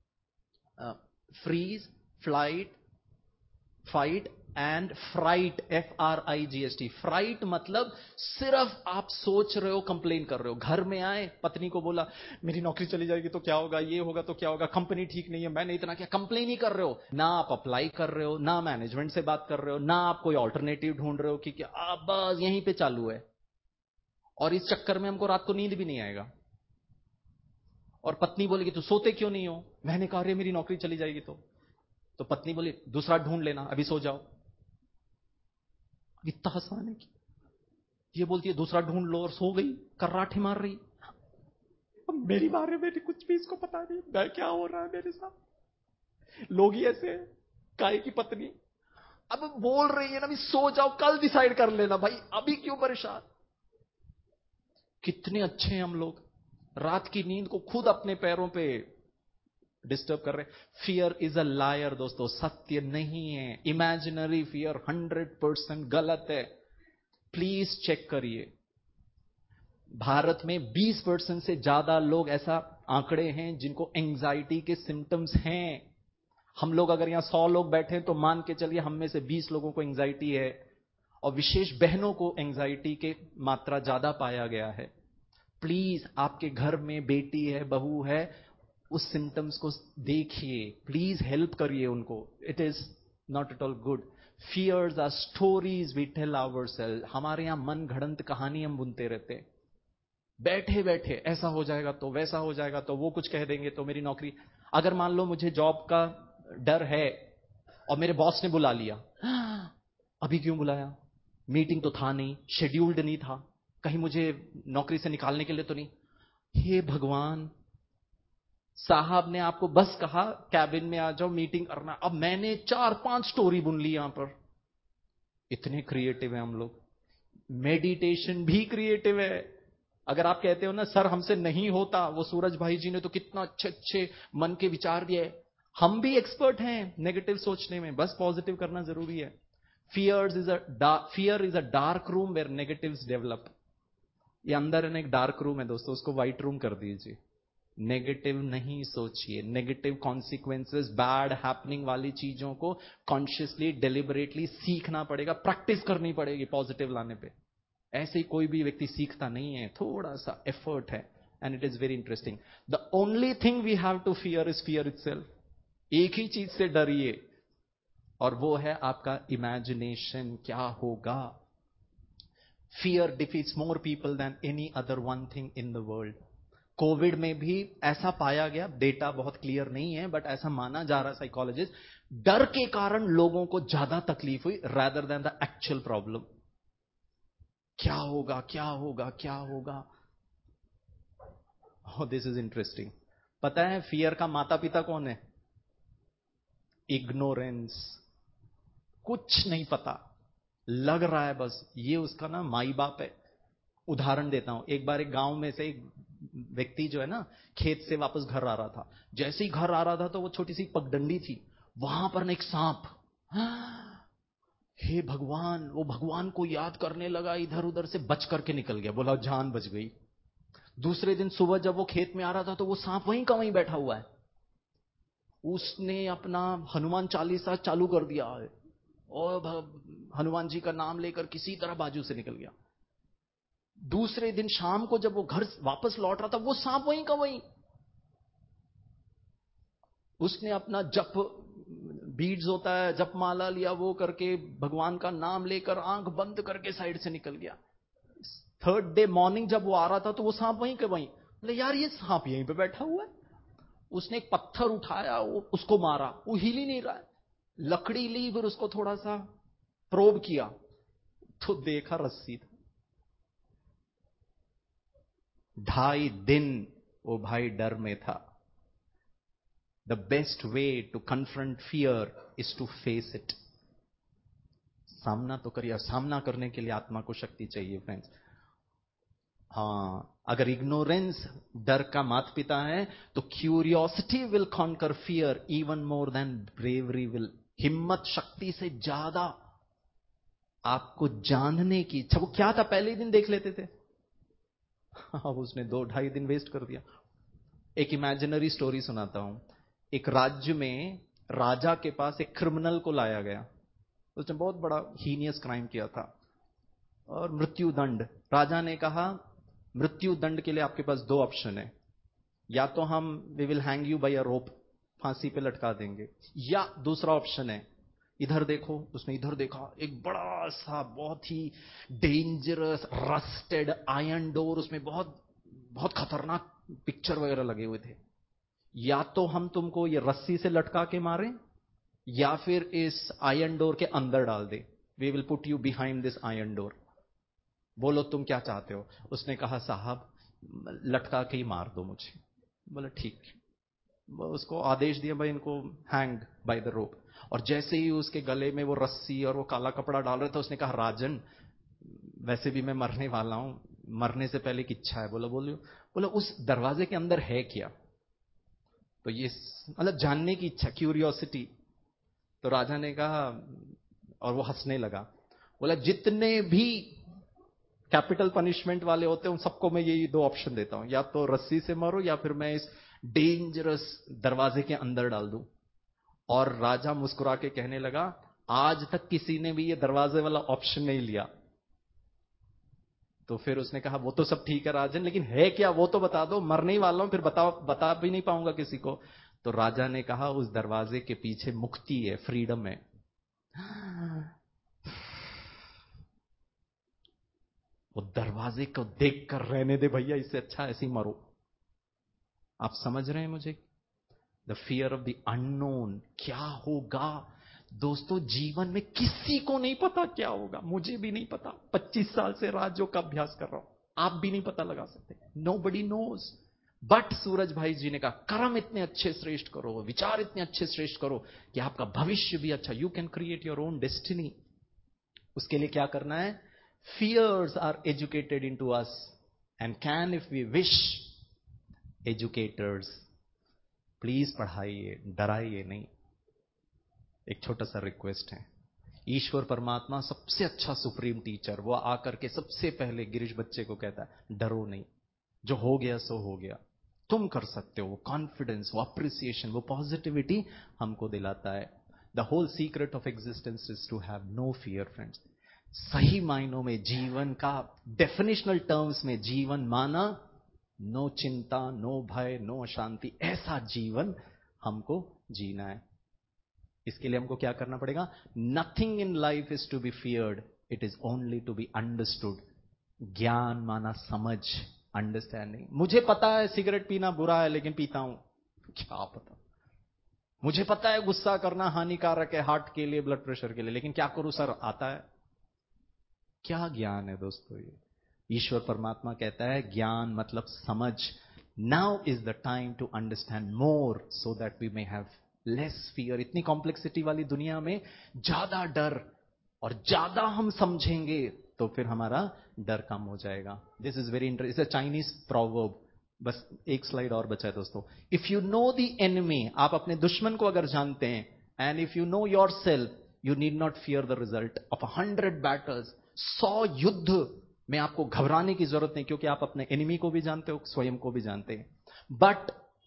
freeze, flight, fight and fright, F R I G S T. Fright मतलब सिर्फ आप सोच रहे हो, कंप्लेन कर रहे हो। घर में आए, पत्नी को बोला मेरी नौकरी चली जाएगी तो क्या होगा, ये होगा तो क्या होगा, कंपनी ठीक नहीं है, मैंने इतना किया, कंप्लेन ही कर रहे हो। ना आप अप्लाई कर रहे हो, ना मैनेजमेंट से बात कर रहे हो, ना आप कोई ऑल्टरनेटिव ढूंढ रहे हो कि क्या, आप बस यहीं पे चालू है। और इस चक्कर में हमको रात को नींद भी नहीं आएगा। और पत्नी बोलेगी तू सोते क्यों नहीं हो, मैंने कहा रे मेरी नौकरी चली जाएगी तो तो पत्नी बोली दूसरा ढूंढ लेना, अभी सो जाओ। इतना आसान है कि ये बोलती है दूसरा ढूंढ लो, और सो गई, कर्राठे मार रही। अब मेरी बारे में कुछ भी इसको पता नहीं, मैं क्या हो रहा है मेरे साथ। लोग ही ऐसे, काय की पत्नी अब बोल रही है ना, अभी सो जाओ, कल डिसाइड कर लेना भाई, अभी क्यों परेशान। कितने अच्छे हैं हम लोग, रात की नींद को खुद अपने पैरों पे डिस्टर्ब कर रहे हैं। फियर इज अ लायर दोस्तों, सत्य नहीं है। इमेजिनरी फियर हंड्रेड परसेंट गलत है। प्लीज चेक करिए, भारत में बीस परसेंट से ज्यादा लोग ऐसा आंकड़े हैं जिनको एंजाइटी के सिम्टम्स हैं। हम लोग अगर यहां सौ लोग बैठे तो मान के चलिए हम में से बीस लोगों को एंजाइटी है, और विशेष बहनों को एंजाइटी के मात्रा ज्यादा पाया गया है। प्लीज आपके घर में बेटी है, बहू है, उस सिम्टम्स को देखिए, प्लीज हेल्प करिए उनको। It is not at all good. Fears are stories we tell ourselves. हमारे यहां मन घड़ंत कहानी हम बुनते रहते हैं, बैठे बैठे ऐसा हो जाएगा तो वैसा हो जाएगा, तो वो कुछ कह देंगे तो मेरी नौकरी। अगर मान लो मुझे जॉब का डर है और मेरे बॉस ने बुला लिया, अभी क्यों बुलाया, मीटिंग तो था नहीं, शेड्यूल्ड नहीं था, कहीं मुझे नौकरी से निकालने के लिए तो नहीं। हे भगवान, साहब ने आपको बस कहा कैबिन में आ जाओ मीटिंग करना, अब मैंने चार पांच स्टोरी बुन ली यहां पर। इतने क्रिएटिव है हम लोग। मेडिटेशन भी क्रिएटिव है। अगर आप कहते हो ना सर हमसे नहीं होता, वो सूरज भाई जी ने तो कितना अच्छे अच्छे मन के विचार दिए। हम भी एक्सपर्ट हैं नेगेटिव सोचने में, बस पॉजिटिव करना जरूरी है। Fears is a fear is a dark room where negatives develop. ये अंदर है ना एक डार्क रूम है दोस्तों, उसको व्हाइट रूम कर दीजिए। नेगेटिव नहीं सोचिए, नेगेटिव कॉन्सिक्वेंसेस, बैड हैपनिंग वाली चीजों को कॉन्शियसली डिलिबरेटली सीखना पड़ेगा, प्रैक्टिस करनी पड़ेगी पॉजिटिव लाने पे। ऐसे ही कोई भी व्यक्ति सीखता नहीं है, थोड़ा सा एफर्ट है, and it is very interesting. The only thing we have to fear is fear itself. एक ही चीज से डरिए, और वो है आपका इमेजिनेशन। क्या होगा? Fear defeats more people than any other one thing in the world. Covid में भी ऐसा पाया गया, डेटा बहुत क्लियर नहीं है बट ऐसा माना जा रहा साइकोलॉजिस्ट, डर के कारण लोगों को ज्यादा तकलीफ हुई rather than the actual problem. क्या होगा क्या होगा क्या होगा? oh, this is interesting. पता है फियर का माता पिता कौन है? इग्नोरेंस। कुछ नहीं पता, लग रहा है बस ये उसका ना माई बाप है। उदाहरण देता हूं, एक बार एक गांव में से एक व्यक्ति जो है ना खेत से वापस घर आ रहा था। जैसे ही घर आ रहा था तो वो छोटी सी पगडंडी थी, वहां पर ना एक सांप। हे भगवान, वो भगवान को याद करने लगा, इधर उधर से बच करके निकल गया, बोला जान बच गई। दूसरे दिन सुबह जब वो खेत में आ रहा था तो वो सांप वहीं का वहीं बैठा हुआ है। उसने अपना हनुमान चालीसा चालू कर दिया है और हनुमान जी का नाम लेकर किसी तरह बाजू से निकल गया। दूसरे दिन शाम को जब वो घर वापस लौट रहा था, वो सांप वहीं का वहीं। उसने अपना जप, बीड्स होता है, जप माला लिया, वो करके भगवान का नाम लेकर आंख बंद करके साइड से निकल गया। थर्ड डे मॉर्निंग जब वो आ रहा था तो वो सांप वहीं के वहीं। बोले यार ये सांप यहीं पे बैठा हुआ है। उसने एक पत्थर उठाया, वो उसको मारा, वो हिल ही नहीं रहा है। लकड़ी ली, फिर उसको थोड़ा सा प्रोब किया तो देखा रस्सी था। ढाई दिन वो भाई डर में था। The best way to confront fear is to face it. सामना तो करिए, सामना करने के लिए आत्मा को शक्ति चाहिए फ्रेंड्स। हाँ, अगर इग्नोरेंस डर का माता पिता है तो curiosity will conquer fear even more than bravery will. हिम्मत शक्ति से ज्यादा आपको जानने की इच्छा। वो क्या था पहले ही दिन देख लेते थे, हाँ, उसने दो ढाई दिन वेस्ट कर दिया। एक इमेजिनरी स्टोरी सुनाता हूं। एक राज्य में राजा के पास एक क्रिमिनल को लाया गया। उसने बहुत बड़ा हीनियस क्राइम किया था और मृत्यु दंड। राजा ने कहा मृत्यु दंड के लिए आपके पास दो ऑप्शन है, या तो हम we will hang you by a rope, फांसी पे लटका देंगे, या दूसरा ऑप्शन है इधर देखो। उसने इधर देखा, एक बड़ा सा बहुत ही डेंजरस रस्टेड आयरन डोर, उसमें बहुत बहुत खतरनाक पिक्चर वगैरह लगे हुए थे। या तो हम तुमको ये रस्सी से लटका के मारें या फिर इस आयरन डोर के अंदर डाल दे, we will put you behind this iron door. बोलो तुम क्या चाहते हो? उसने कहा साहब लटका के ही मार दो मुझे। बोला ठीक। उसको आदेश दिया भाई इनको हैंग बाय द रोप। और जैसे ही उसके गले में वो रस्सी और वो काला कपड़ा डाल रहे थे, उसने कहा राजन वैसे भी मैं मरने वाला हूं, मरने से पहले की इच्छा है। बोला बोलियो। बोला उस दरवाजे के अंदर है क्या? तो ये मतलब जानने की इच्छा, क्यूरियोसिटी। तो राजा ने कहा, और वो हंसने लगा, बोला जितने भी कैपिटल पनिशमेंट वाले होते हैं उन सबको मैं यही दो ऑप्शन देता हूं, या तो रस्सी से मारो या फिर मैं इस डेंजरस दरवाजे के अंदर डाल दूं। और राजा मुस्कुरा के कहने लगा, आज तक किसी ने भी ये दरवाजे वाला ऑप्शन नहीं लिया। तो फिर उसने कहा, वो तो सब ठीक है राजन, लेकिन है क्या वो तो बता दो, मरने ही वाला हूं, फिर बता बता भी नहीं पाऊंगा किसी को। तो राजा ने कहा, उस दरवाजे के पीछे मुक्ति है, फ्रीडम है। वो दरवाजे को देखकर रहने दे भैया, इससे अच्छा ऐसे ही मरो। आप समझ रहे हैं मुझे? The fear of the unknown, क्या होगा दोस्तों जीवन में किसी को नहीं पता क्या होगा, मुझे भी नहीं पता। पच्चीस साल से राजयोग का अभ्यास कर रहा हूं, आप भी नहीं पता लगा सकते। Nobody knows. बट सूरज भाई जी ने कहा, कर्म इतने अच्छे श्रेष्ठ करो, विचार इतने अच्छे श्रेष्ठ करो कि आपका भविष्य भी अच्छा। You can create your own destiny. उसके लिए क्या करना है? Fears are educated into us and can if we wish educators please पढ़ाइए, डराइए नहीं। एक छोटा सा रिक्वेस्ट है, ईश्वर परमात्मा सबसे अच्छा सुप्रीम टीचर, वो आकर के सबसे पहले गिरीश बच्चे को कहता है, डरो नहीं, जो हो गया सो हो गया, तुम कर सकते हो। वो कॉन्फिडेंस, वो अप्रिसिएशन, वो पॉजिटिविटी हमको दिलाता है। The whole secret of existence is to have no fear friends. सही मायनों में जीवन का डेफिनेशनल टर्म्स में जीवन माना नो चिंता, नो भय, नो अशांति, ऐसा जीवन हमको जीना है। इसके लिए हमको क्या करना पड़ेगा? Nothing in life is to be feared, it is only to be understood. ज्ञान माना समझ, अंडरस्टैंडिंग। मुझे पता है सिगरेट पीना बुरा है, लेकिन पीता हूं, क्या पता। मुझे पता है गुस्सा करना हानिकारक है हार्ट के लिए, ब्लड प्रेशर के लिए, लेकिन क्या करूं सर, आता है। क्या ज्ञान है दोस्तों ये? ईश्वर परमात्मा कहता है ज्ञान मतलब समझ। Now is the time to understand more so that we may have less fear. इतनी कॉम्प्लेक्सिटी वाली दुनिया में ज्यादा डर, और ज्यादा हम समझेंगे तो फिर हमारा डर कम हो जाएगा। This is very interesting, Chinese proverb. बस एक स्लाइड और बचा है दोस्तों। If you know the enemy, आप अपने दुश्मन को अगर जानते हैं, and if you know yourself, you need not fear the result of hundred battles. सौ युद्ध में आपको घबराने की जरूरत नहीं, क्योंकि आप अपने एनिमी को भी जानते हो, स्वयं को भी जानते हैं। But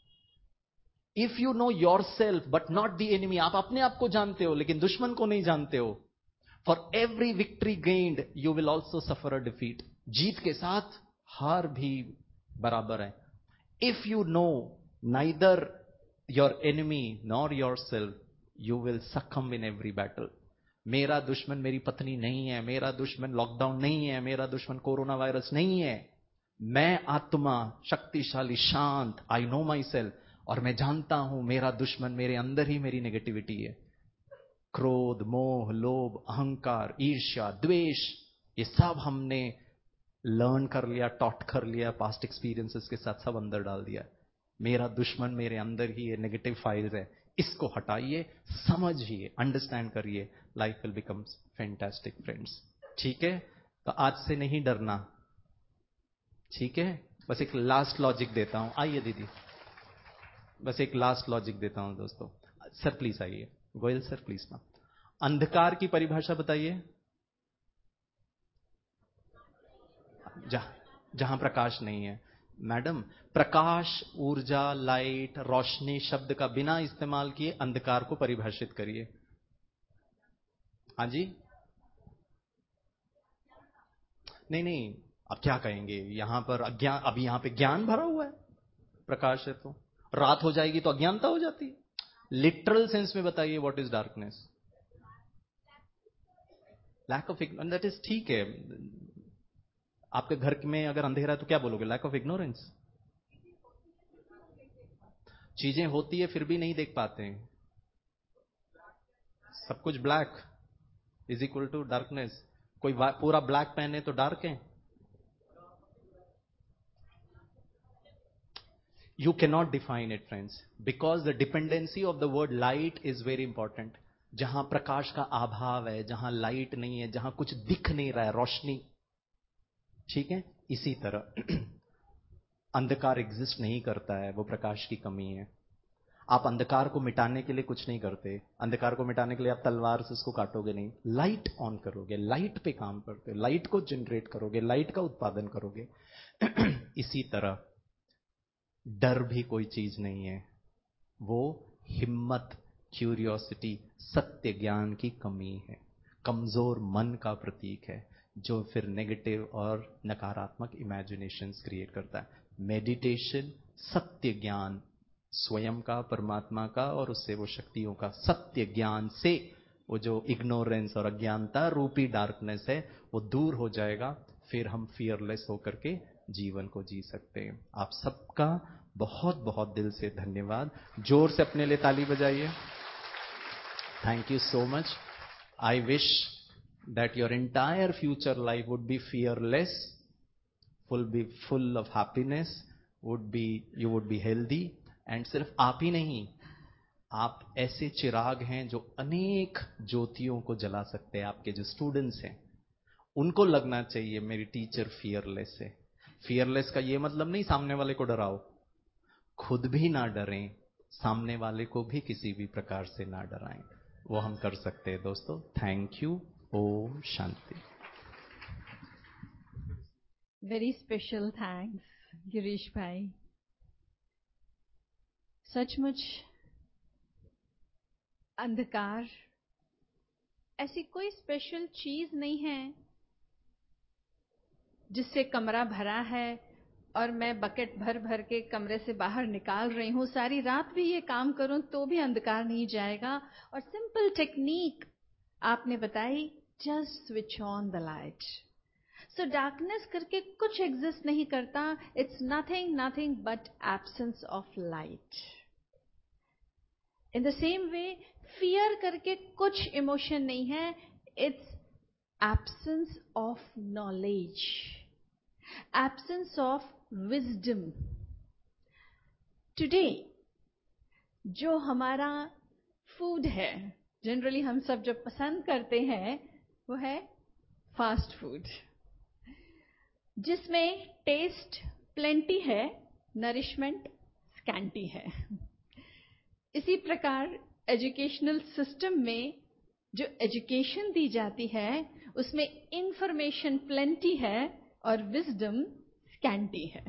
if you know yourself but not the enemy, आप अपने आप को जानते हो लेकिन दुश्मन को नहीं जानते हो, for every victory gained you will also suffer a defeat. जीत के साथ हार भी बराबर है। If you know neither your enemy nor yourself, you will succumb in every battle. मेरा दुश्मन मेरी पत्नी नहीं है, मेरा दुश्मन लॉकडाउन नहीं है, मेरा दुश्मन कोरोना वायरस नहीं है। मैं आत्मा शक्तिशाली, शांत, आई नो माई सेल्फ, और मैं जानता हूं मेरा दुश्मन मेरे अंदर ही मेरी नेगेटिविटी है। क्रोध, मोह, लोभ, अहंकार, ईर्ष्या, द्वेष, ये सब हमने लर्न कर लिया, टॉट कर लिया, पास्ट एक्सपीरियंसेस के साथ सब अंदर डाल दिया। मेरा दुश्मन मेरे अंदर ही ये नेगेटिव फाइल्स है, इसको हटाइए, समझिए, अंडरस्टैंड करिए, life will become fantastic friends. ठीक है? तो आज से नहीं डरना, ठीक है? बस एक लास्ट लॉजिक देता हूं, आइए दीदी, बस एक लास्ट लॉजिक देता हूं दोस्तों। सर प्लीज आइए, गोयल सर प्लीज ना। अंधकार की परिभाषा बताइए। जहां जहां प्रकाश नहीं है। मैडम, प्रकाश, ऊर्जा, लाइट, रोशनी शब्द का बिना इस्तेमाल किए अंधकार को परिभाषित करिए। हाँ जी? नहीं नहीं, अब क्या कहेंगे? यहां पर अज्ञान, अभी यहां पे ज्ञान भरा हुआ है, प्रकाश है तो रात हो जाएगी तो अज्ञानता हो जाती है। लिटरल सेंस में बताइए, what is darkness? Lack of ignorance. That is ठीक है। आपके घर में अगर अंधेरा है तो क्या बोलोगे? Lack of ignorance. चीजें होती है फिर भी नहीं देख पाते हैं, सब कुछ black is equal to darkness. कोई पूरा ब्लैक पहने तो डार्क है? You cannot define it, friends, because the dependency of the word light is very important. जहां प्रकाश का अभाव है, जहां लाइट नहीं है, जहां कुछ दिख नहीं रहा है, रोशनी, ठीक है? इसी तरह अंधकार एग्जिस्ट नहीं करता है, वो प्रकाश की कमी है। आप अंधकार को मिटाने के लिए कुछ नहीं करते। अंधकार को मिटाने के लिए आप तलवार से उसको काटोगे नहीं, लाइट ऑन करोगे, लाइट पे काम करते हो, लाइट को जनरेट करोगे, लाइट का उत्पादन करोगे। इसी तरह डर भी कोई चीज नहीं है, वो हिम्मत, क्यूरियोसिटी सत्य ज्ञान की कमी है, कमजोर मन का प्रतीक है, जो फिर नेगेटिव और नकारात्मक इमेजिनेशंस क्रिएट करता है। मेडिटेशन सत्य ज्ञान, स्वयं का, परमात्मा का और उससे वो शक्तियों का सत्य ज्ञान से वो जो इग्नोरेंस और अज्ञानता रूपी डार्कनेस है वो दूर हो जाएगा। फिर हम फियरलेस होकर के जीवन को जी सकते हैं। आप सबका बहुत बहुत दिल से धन्यवाद। जोर से अपने लिए ताली बजाइए। Thank you so much. I wish that your entire future life would be fearless, will be full of happiness, would be you would be healthy, and सिर्फ आप ही नहीं, आप ऐसे चिराग हैं जो अनेक ज्योतियों को जला सकते हैं। आपके जो स्टूडेंट्स हैं उनको लगना चाहिए मेरी टीचर फियरलेस है। फियरलेस का ये मतलब नहीं सामने वाले को डराओ, खुद भी ना डरें, सामने वाले को भी किसी भी प्रकार से ना डराएं। वो हम कर सकते हैं दोस्तों। Thank you. ओम शांति। वेरी स्पेशल थैंक्स गिरीश भाई। सचमुच अंधकार ऐसी कोई स्पेशल चीज नहीं है जिससे कमरा भरा है और मैं बकेट भर भर के कमरे से बाहर निकाल रही हूं, सारी रात भी ये काम करूं तो भी अंधकार नहीं जाएगा। और सिंपल टेक्निक आपने बताई, just switch on the light. So darkness करके कुछ एग्जिस्ट नहीं करता, it's nothing nothing but absence of light. In the same way fear करके कुछ इमोशन नहीं है, it's absence of knowledge, absence of wisdom. Today जो हमारा फूड है, जनरली हम सब जो पसंद करते हैं वो है फास्ट फूड, जिसमें टेस्ट प्लेंटी है, नरिशमेंट स्कैंटी है। इसी प्रकार एजुकेशनल सिस्टम में जो एजुकेशन दी जाती है उसमें इंफॉर्मेशन प्लेंटी है और विजडम स्कैंटी है।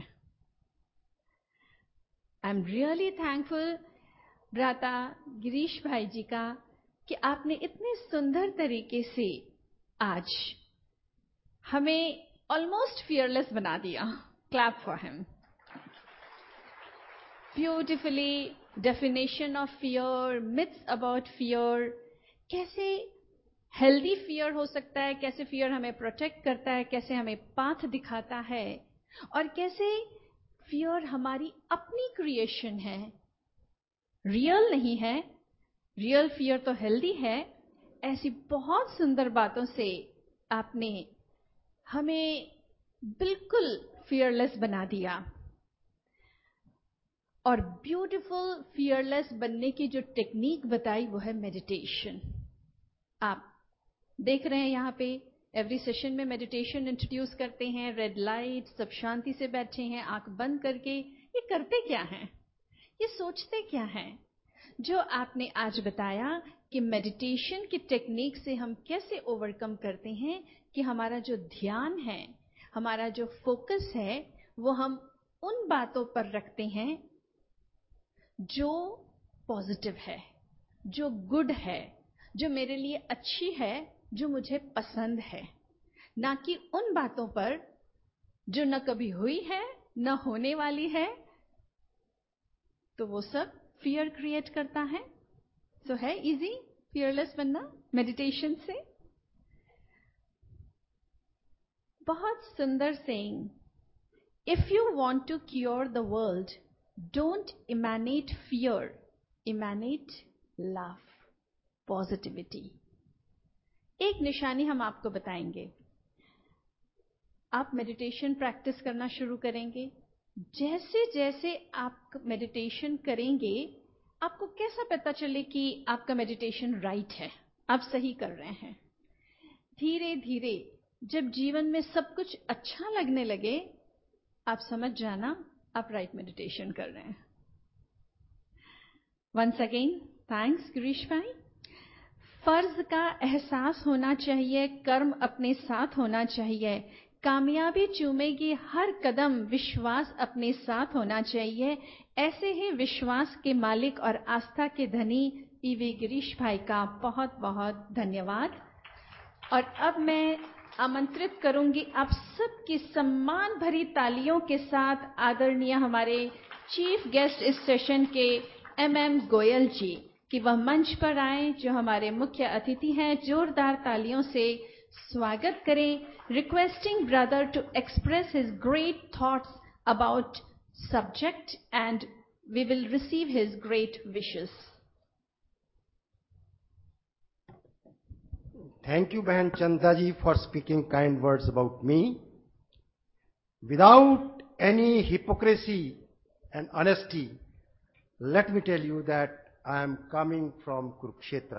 आई एम रियली थैंकफुल भ्राता गिरीश भाई जी का कि आपने इतने सुंदर तरीके से आज हमें ऑलमोस्ट फियरलेस बना दिया। Clap for him. Beautifully definition of fear, myths about fear, कैसे हेल्दी फियर हो सकता है, कैसे फियर हमें प्रोटेक्ट करता है, कैसे हमें पाथ दिखाता है, और कैसे फियर हमारी अपनी क्रिएशन है, रियल नहीं है। रियल फियर तो हेल्दी है। ऐसी बहुत सुंदर बातों से आपने हमें बिल्कुल फियरलेस बना दिया। और ब्यूटीफुल फियरलेस बनने की जो टेक्निक बताई वो है मेडिटेशन। आप देख रहे हैं यहाँ पे एवरी सेशन में मेडिटेशन इंट्रोड्यूस करते हैं, रेड लाइट, सब शांति से बैठे हैं आंख बंद करके। ये करते क्या हैं, ये सोचते क्या हैं? जो आपने आज बताया कि मेडिटेशन की टेक्निक से हम कैसे ओवरकम करते हैं कि हमारा जो ध्यान है, हमारा जो फोकस है, वो हम उन बातों पर रखते हैं जो पॉजिटिव है, जो गुड है, जो मेरे लिए अच्छी है, जो मुझे पसंद है, ना कि उन बातों पर जो न कभी हुई है न होने वाली है। तो वो सब फियर क्रिएट करता है। सो so, है इजी फियरलेस बनना मेडिटेशन से। बहुत सुंदर saying, if you want to cure the world, don't emanate fear, emanate love, positivity. एक निशानी हम आपको बताएंगे। आप मेडिटेशन प्रैक्टिस करना शुरू करेंगे, जैसे जैसे आप मेडिटेशन करेंगे आपको कैसा पता चले कि आपका मेडिटेशन राइट है, आप सही कर रहे हैं। धीरे धीरे जब जीवन में सब कुछ अच्छा लगने लगे, आप समझ जाना आप राइट मेडिटेशन कर रहे हैं। वंस अगेन थैंक्स गिरीश भाई। फर्ज का एहसास होना चाहिए, कर्म अपने साथ होना चाहिए, कामयाबी चूमेगी हर कदम, विश्वास अपने साथ होना चाहिए। ऐसे ही विश्वास के मालिक और आस्था के धनी ईवी गिरीश भाई का बहुत बहुत धन्यवाद। और अब मैं आमंत्रित करूंगी आप सबकी सम्मान भरी तालियों के साथ आदरणीय हमारे चीफ गेस्ट इस सेशन के एम एम गोयल जी कि वह मंच पर आए, जो हमारे मुख्य अतिथि हैं। जोरदार तालियों से स्वागत करें। Requesting brother to express his great thoughts about subject and we will receive his great wishes. Thank you, Bahan Chanda ji, for speaking kind words about me. Without any hypocrisy and honesty, let me tell you that I am coming from Kurukshetra.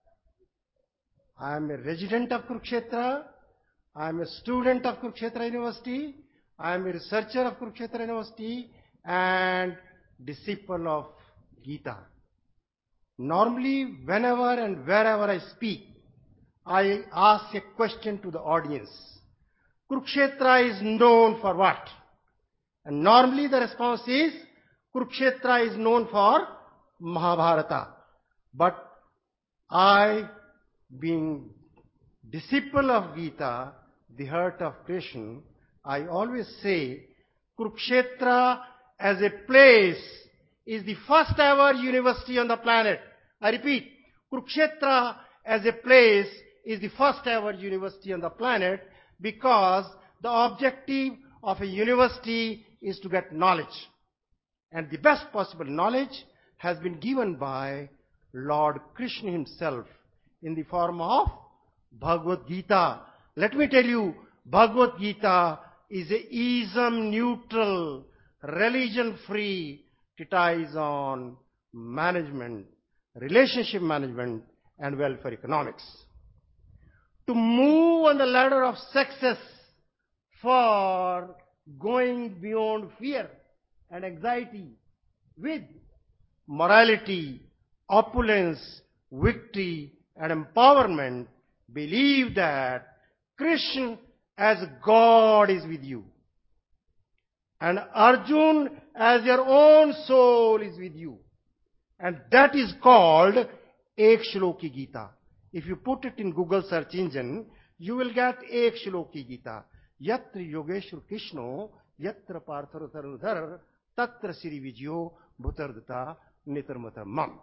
I am a resident of Kurukshetra. I am a student of Kurukshetra University. I am a researcher of Kurukshetra University and disciple of Gita. Normally, whenever and wherever I speak, I ask a question to the audience. Kurukshetra is known for what? And normally the response is, Kurukshetra is known for Mahabharata. But I, being disciple of Gita, the heart of Krishna, I always say, Kurukshetra as a place is the first ever university on the planet. I repeat, Kurukshetra as a place is the first ever university on the planet, because the objective of a university is to get knowledge. And the best possible knowledge has been given by Lord Krishna himself in the form of Bhagavad Gita. Let me tell you, Bhagavad Gita is a ism neutral, religion free treatise on management, relationship management and welfare economics. To move on the ladder of success for going beyond fear and anxiety with morality, opulence, victory and empowerment, believe that Krishna as God is with you. And Arjun as your own soul is with you. And that is called Ek Shloki Gita. If you put it in Google search engine, you will get Ek Shloki Gita. Yatra Yogeshwar Krishno, Yatra Partharudhar, Tatra Sri Vijyo, Bhutardata, Nitarmata Mam.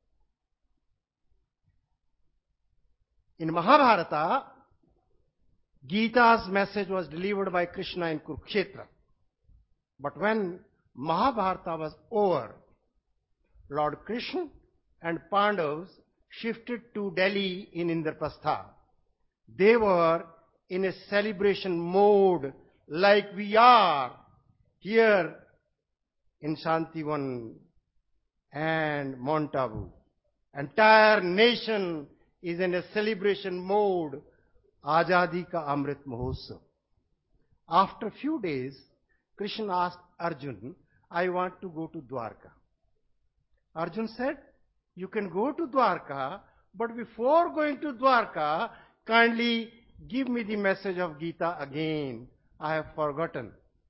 In Mahabharata, Gita's message was delivered by Krishna in Kurukshetra. But when Mahabharata was over, Lord Krishna and Pandavas shifted to Delhi in Indraprastha. They were in a celebration mode like we are here in Shantivan and Mount Abu. Entire nation is in a celebration mode, Azadi Ka Amrit Mahotsav. After a few days, Krishna asked Arjun, I want to go to Dwarka. Arjun said, you can go to Dwarka, but before going to Dwarka, kindly give me the message of Gita again. I have forgotten.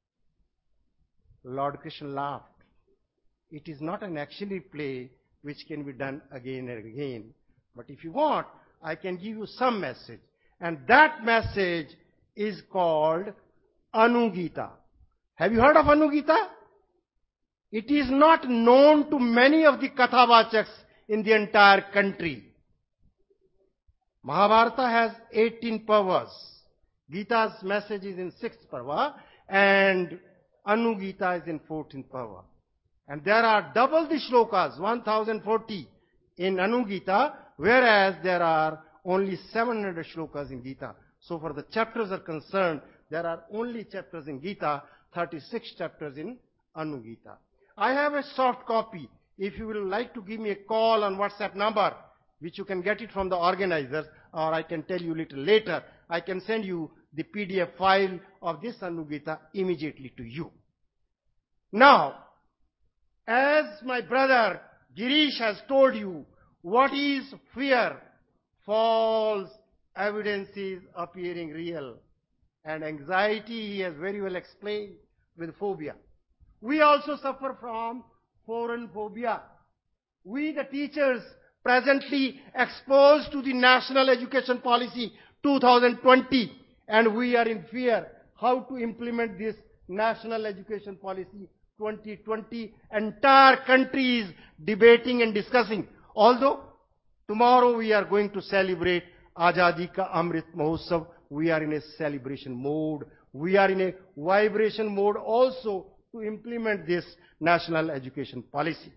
Lord Krishna laughed. It is not an actually play which can be done again and again. But if you want, I can give you some message. And that message is called Anugita. Have you heard of Anugita? It is not known to many of the Kathavachaks in the entire country. Mahabharata has eighteen parvas. Gita's message is in sixth parva and Anugita is in fourteenth parva. And there are double the shlokas, one thousand forty in Anugita, whereas there are only seven hundred shlokas in Gita. So for the chapters are concerned, there are only chapters in Gita, thirty-six chapters in Anugita. I have a soft copy. If you will like to give me a call on WhatsApp number, which you can get it from the organizers, or I can tell you a little later, I can send you the P D F file of this Anugita immediately to you. Now, as my brother Girish has told you, what is fear? False evidences appearing real. And anxiety he has very well explained with phobia. We also suffer from foreign phobia. We the teachers presently exposed to the National Education Policy two thousand twenty, and we are in fear how to implement this National Education Policy twenty twenty. Entire country is debating and discussing. Although tomorrow we are going to celebrate Azadi Ka Amrit Mahotsav, we are in a celebration mode. We are in a vibration mode also to implement this National Education Policy.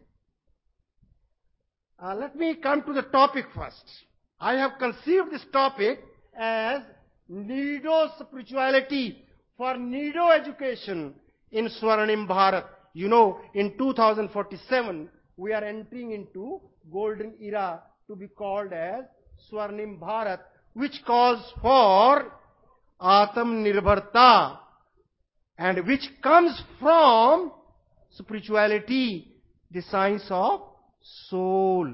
Uh, let me come to the topic first. I have conceived this topic as Nido spirituality for Nido education in Swarnim Bharat. You know, in two thousand forty-seven, we are entering into golden era to be called as Swarnim Bharat, which calls for Atam Nirbharta, and which comes from spirituality, the science of soul.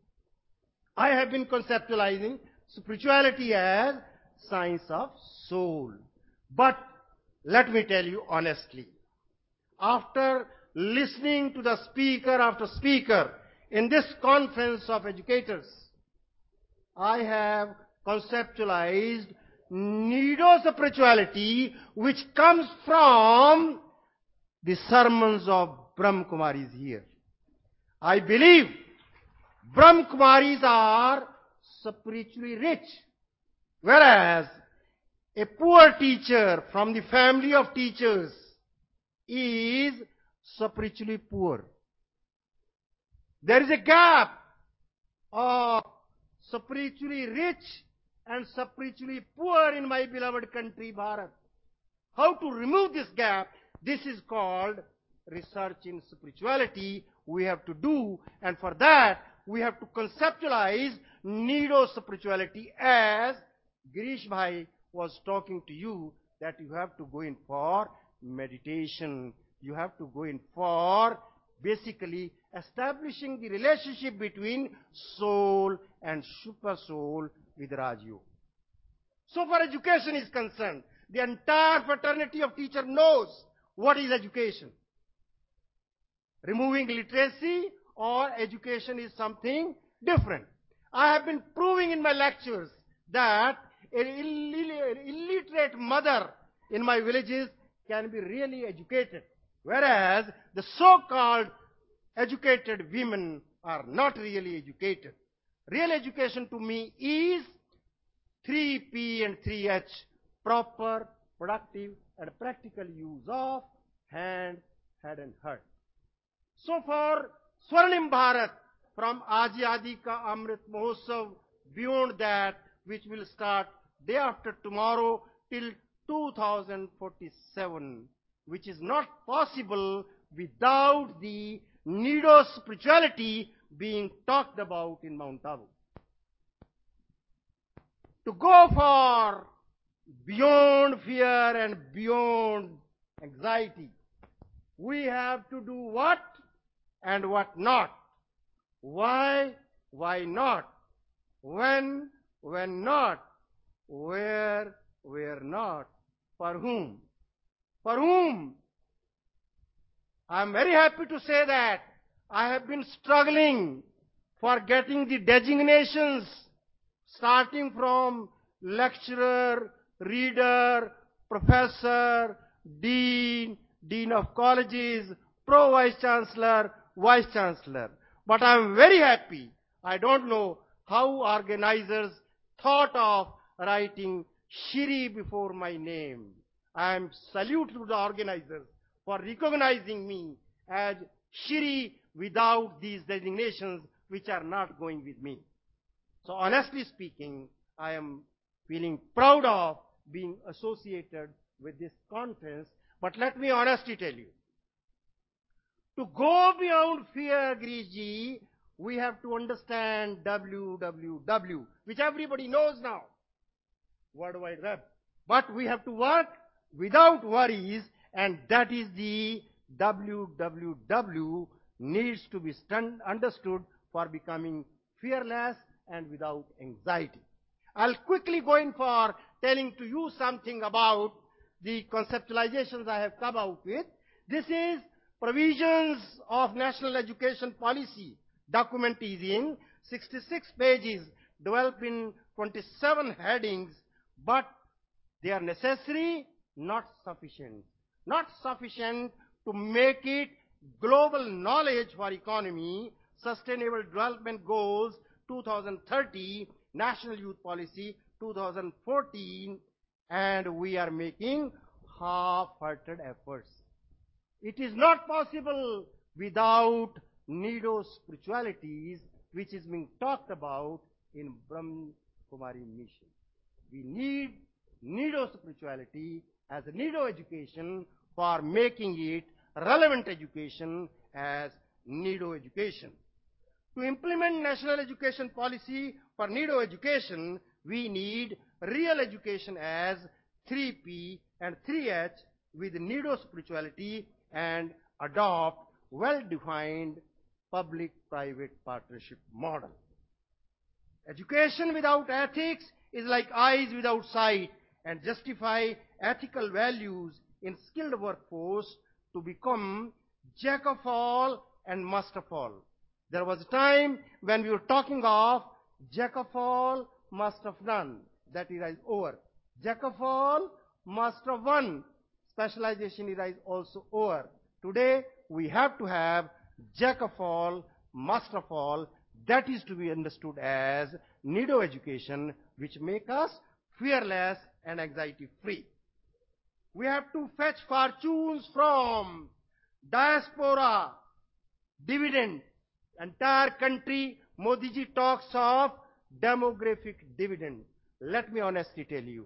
I have been conceptualizing spirituality as science of soul. But let me tell you honestly, after listening to the speaker after speaker in this conference of educators, I have conceptualized Nido spirituality which comes from the sermons of Brahma Kumaris here. I believe Brahma Kumaris are spiritually rich, whereas a poor teacher from the family of teachers is spiritually poor. There is a gap of spiritually rich and spiritually poor in my beloved country, Bharat. How to remove this gap? This is called research in spirituality we have to do, and for that we have to conceptualize Nido spirituality as Girish Bhai was talking to you, that you have to go in for meditation. You have to go in for basically establishing the relationship between soul and super soul with Rajyoga. So far education is concerned, the entire fraternity of teachers knows what is education. Removing literacy or education is something different. I have been proving in my lectures that an illiterate mother in my villages can be really educated, whereas the so-called educated women are not really educated. Real education to me is three P and three H, proper, productive and practical use of hand, head and heart. So for Swarnim Bharat, from Azadi Ka Amrit Mahotsav, beyond that, which will start day after tomorrow till two thousand forty-seven, which is not possible without the Nido spirituality being talked about in Mount Abu. To go for beyond fear and beyond anxiety, we have to do what and what not. Why, why not? When, when not? Where, where not? For whom? For whom? I am very happy to say that I have been struggling for getting the designations starting from lecturer, reader, professor, dean, dean of colleges, pro-vice chancellor, vice chancellor. But I am very happy. I don't know how organizers thought of writing Shri before my name. I am salute to the organizers for recognizing me as Shri without these designations which are not going with me. So honestly speaking, I am feeling proud of being associated with this conference. But let me honestly tell you, to go beyond fear, Girishji, we have to understand W W W, which everybody knows now, World Wide Web. But we have to work without worries, and that is the W W W needs to be understood for becoming fearless and without anxiety. I'll quickly go in for telling to you something about the conceptualizations I have come out with. This is provisions of National Education Policy. Document is in sixty-six pages, developed in twenty-seven headings, but they are necessary, not sufficient. Not sufficient to make it global knowledge for economy, Sustainable Development Goals two thousand thirty, National Youth Policy two thousand fourteen, and we are making half-hearted efforts. It is not possible without Nido spiritualities, which is being talked about in Brahma Kumari mission. We need Nido spirituality as a Nido education for making it relevant education as Nido education. To implement national education policy for Nido education, we need real education as three P and three H with Nido spirituality and adopt well-defined public-private partnership model. Education without ethics is like eyes without sight, and justify ethical values in skilled workforce to become jack of all and master of all. There was a time when we were talking of jack of all, master of none. That era is over. Jack of all, master of one. Specialization era is also over. Today, we have to have jack of all, master of all. That is to be understood as Nido education, which make us fearless and anxiety-free. We have to fetch fortunes from diaspora, dividend. Entire country, Modi ji talks of demographic dividend. Let me honestly tell you,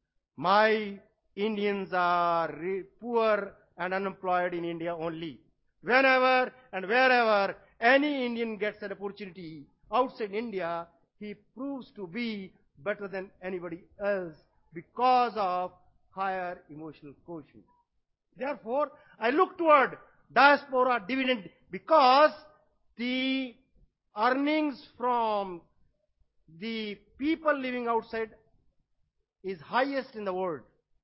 my Indians are poor and unemployed in India only. Whenever and wherever any Indian gets an opportunity outside India, he proves to be better than anybody else because of higher emotional quotient. Therefore, I look toward diaspora dividend because the earnings from the people living outside is highest in the world.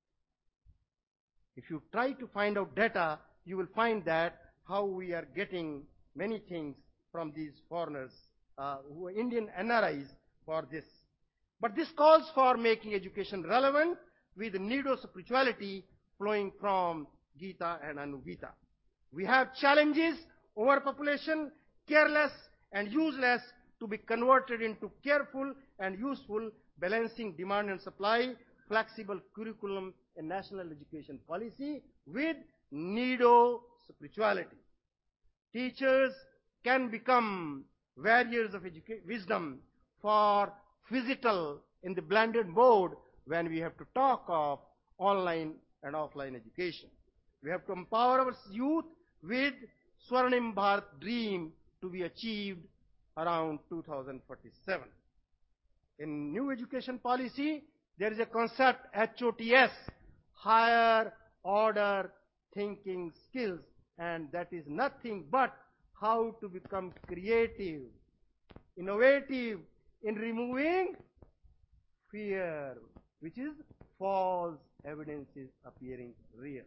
If you try to find out data, you will find that how we are getting many things from these foreigners, uh, who are Indian N R Is for this. But this calls for making education relevant with Nido spirituality flowing from Gita and Anugita. We have challenges, overpopulation, careless and useless, to be converted into careful and useful, balancing demand and supply, flexible curriculum and national education policy with Nido spirituality. Teachers can become warriors of wisdom for physical in the blended mode when we have to talk of online and offline education. We have to empower our youth with Swarnim Bharat dream to be achieved around two thousand forty-seven. In new education policy, there is a concept H O T S, higher order thinking skills, and that is nothing but how to become creative, innovative in removing fear, which is false evidences appearing real.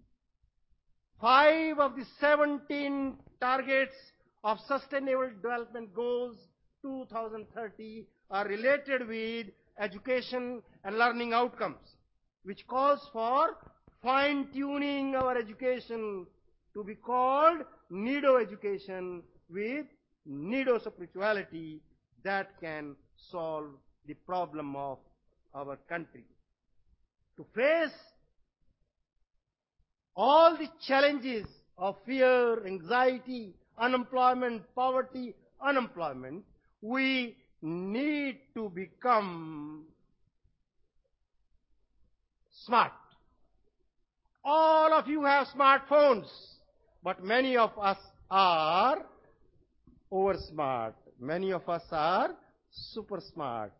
Five of the seventeen targets of Sustainable Development Goals two thousand thirty are related with education and learning outcomes, which calls for fine-tuning our education to be called Nido education with Nido spirituality that can solve the problem of our country. To face all the challenges of fear, anxiety, unemployment, poverty, unemployment, we need to become smart. All of you have smartphones, but many of us are over smart. Many of us are super smart.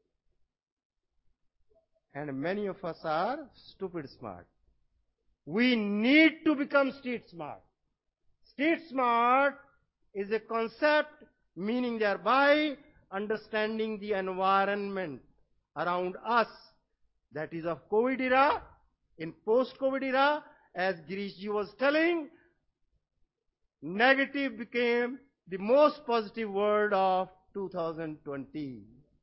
And many of us are stupid smart. We need to become street smart. Street smart is a concept meaning thereby understanding the environment around us. That is of COVID era. In post-COVID era, as Girish ji was telling, negative became the most positive word of two thousand twenty.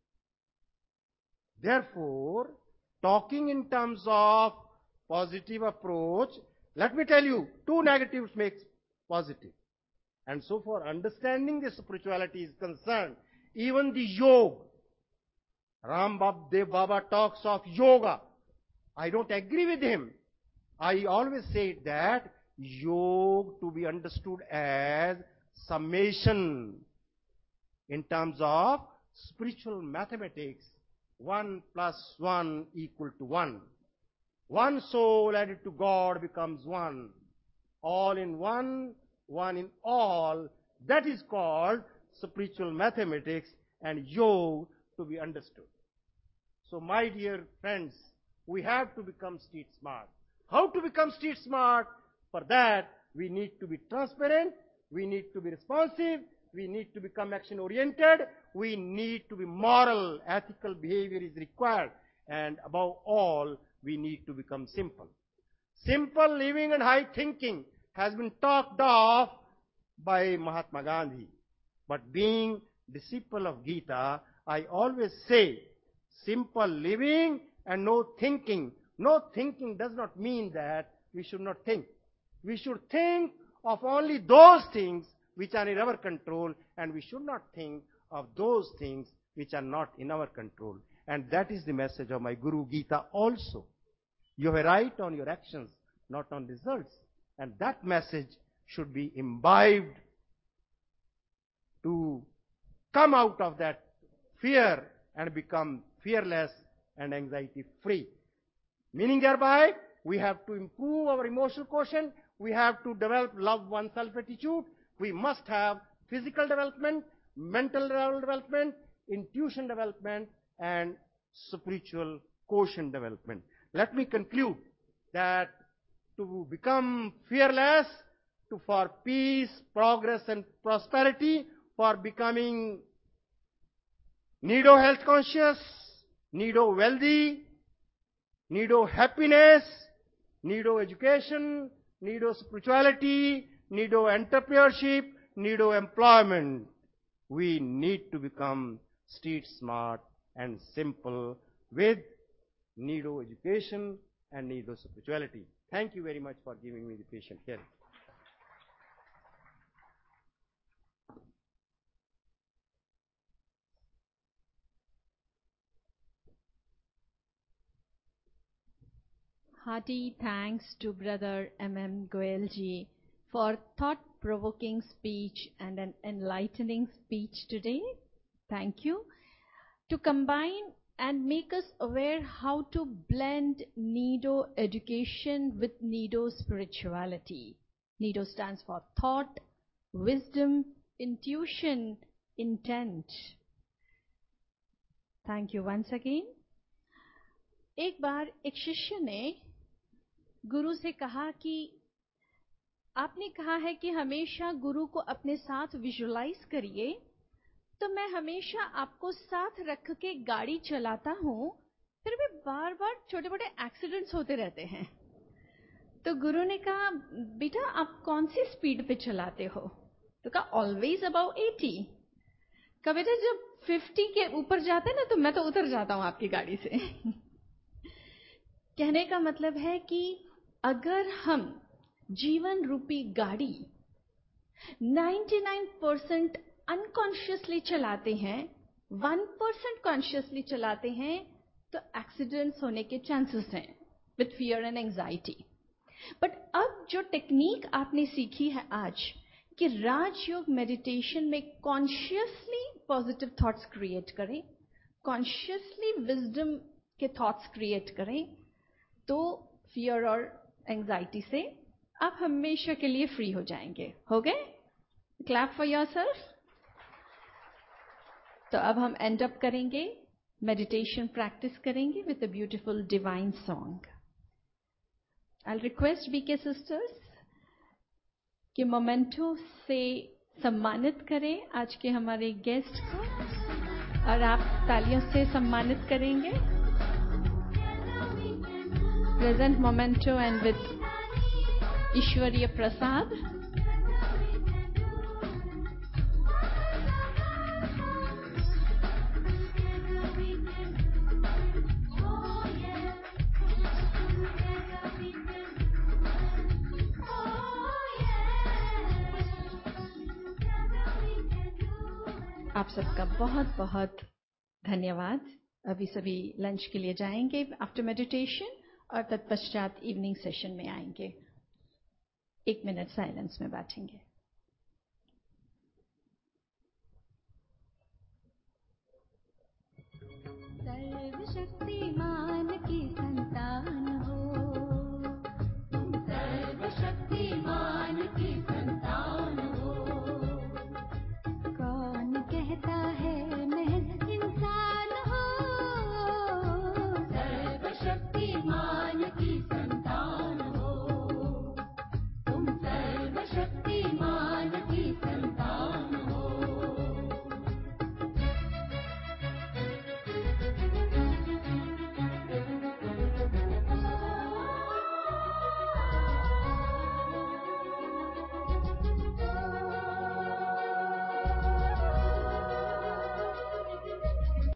Therefore, talking in terms of positive approach, let me tell you, two negatives makes positive. And so for understanding the spirituality is concerned, even the yoga, Ram Dev Baba talks of yoga. I don't agree with him. I always say that yoga to be understood as summation in terms of spiritual mathematics. One plus one equal to one. One soul added to God becomes one. All in one, one in all. That is called spiritual mathematics and yoga to be understood. So my dear friends, we have to become street smart. How to become street smart? For that, we need to be transparent, we need to be responsive, we need to become action oriented, we need to be moral, ethical behavior is required, and above all, we need to become simple. Simple living and high thinking has been talked of by Mahatma Gandhi. But being disciple of Gita, I always say, simple living and no thinking. No thinking does not mean that we should not think. We should think of only those things which are in our control, and we should not think of those things which are not in our control. And that is the message of my Guru Gita also. You have a right on your actions, not on results. And that message should be imbibed to come out of that fear and become fearless and anxiety free. Meaning thereby, we have to improve our emotional quotient, we have to develop love oneself attitude, we must have physical development, mental development, intuition development, and spiritual quotient development. Let me conclude that to become fearless, to for peace, progress and prosperity, for becoming Nido health conscious, Nido wealthy, Nido happiness, Nido education, Nido spirituality, Nido entrepreneurship, Nido employment. We need to become street smart and simple with Nido education and Nido spirituality. Thank you very much for giving me the patient hearing. Hearty thanks to Brother M M Goel ji for thought-provoking speech and an enlightening speech today. Thank you. To combine and make us aware how to blend Nido education with Nido spirituality. Nido stands for thought, wisdom, intuition, intent. Thank you once again. एक बार एक शिष्य ने गुरु से कहा कि आपने कहा है कि हमेशा गुरु को अपने साथ विजुलाइज करिए, तो मैं हमेशा आपको साथ रख के गाड़ी चलाता हूँ, फिर भी बार बार छोटे मोटे एक्सीडेंट्स होते रहते हैं. तो गुरु ने कहा, बेटा आप कौन सी स्पीड पे चलाते हो? तो कहा ऑलवेज अबाउ एटी. कहा बेटा जब फिफ्टी के ऊपर जाते हैं ना तो मैं तो उतर जाता हूँ आपकी गाड़ी से. कहने का मतलब है कि अगर हम जीवन रूपी गाड़ी निन्यानवे परसेंट अनकॉन्शियसली चलाते हैं, वन परसेंट कॉन्शियसली चलाते हैं, तो एक्सीडेंट्स होने के चांसेस हैं with fear and anxiety. But अब जो टेक्निक आपने सीखी है आज कि राजयोग मेडिटेशन में कॉन्शियसली पॉजिटिव थॉट्स क्रिएट करें, कॉन्शियसली विजडम के थॉट्स क्रिएट करें, तो फियर और एंजाइटी से आप हमेशा के लिए फ्री हो जाएंगे. हो गए? Clap for yourself. तो अब हम एंड अप करेंगे, मेडिटेशन प्रैक्टिस करेंगे with a beautiful divine song. I request BK sisters कि मोमेंटो से सम्मानित करें आज के हमारे गेस्ट को, और आप तालियों से सम्मानित करेंगे. Present memento and with Ishwariya Prasad. आप सबका बहुत बहुत धन्यवाद। अभी सभी लंच के लिए जाएंगे आफ्टर मेडिटेशन और तत्पश्चात इवनिंग सेशन में आएंगे। एक मिनट साइलेंस में बैठेंगे। सर्वशक्तिमान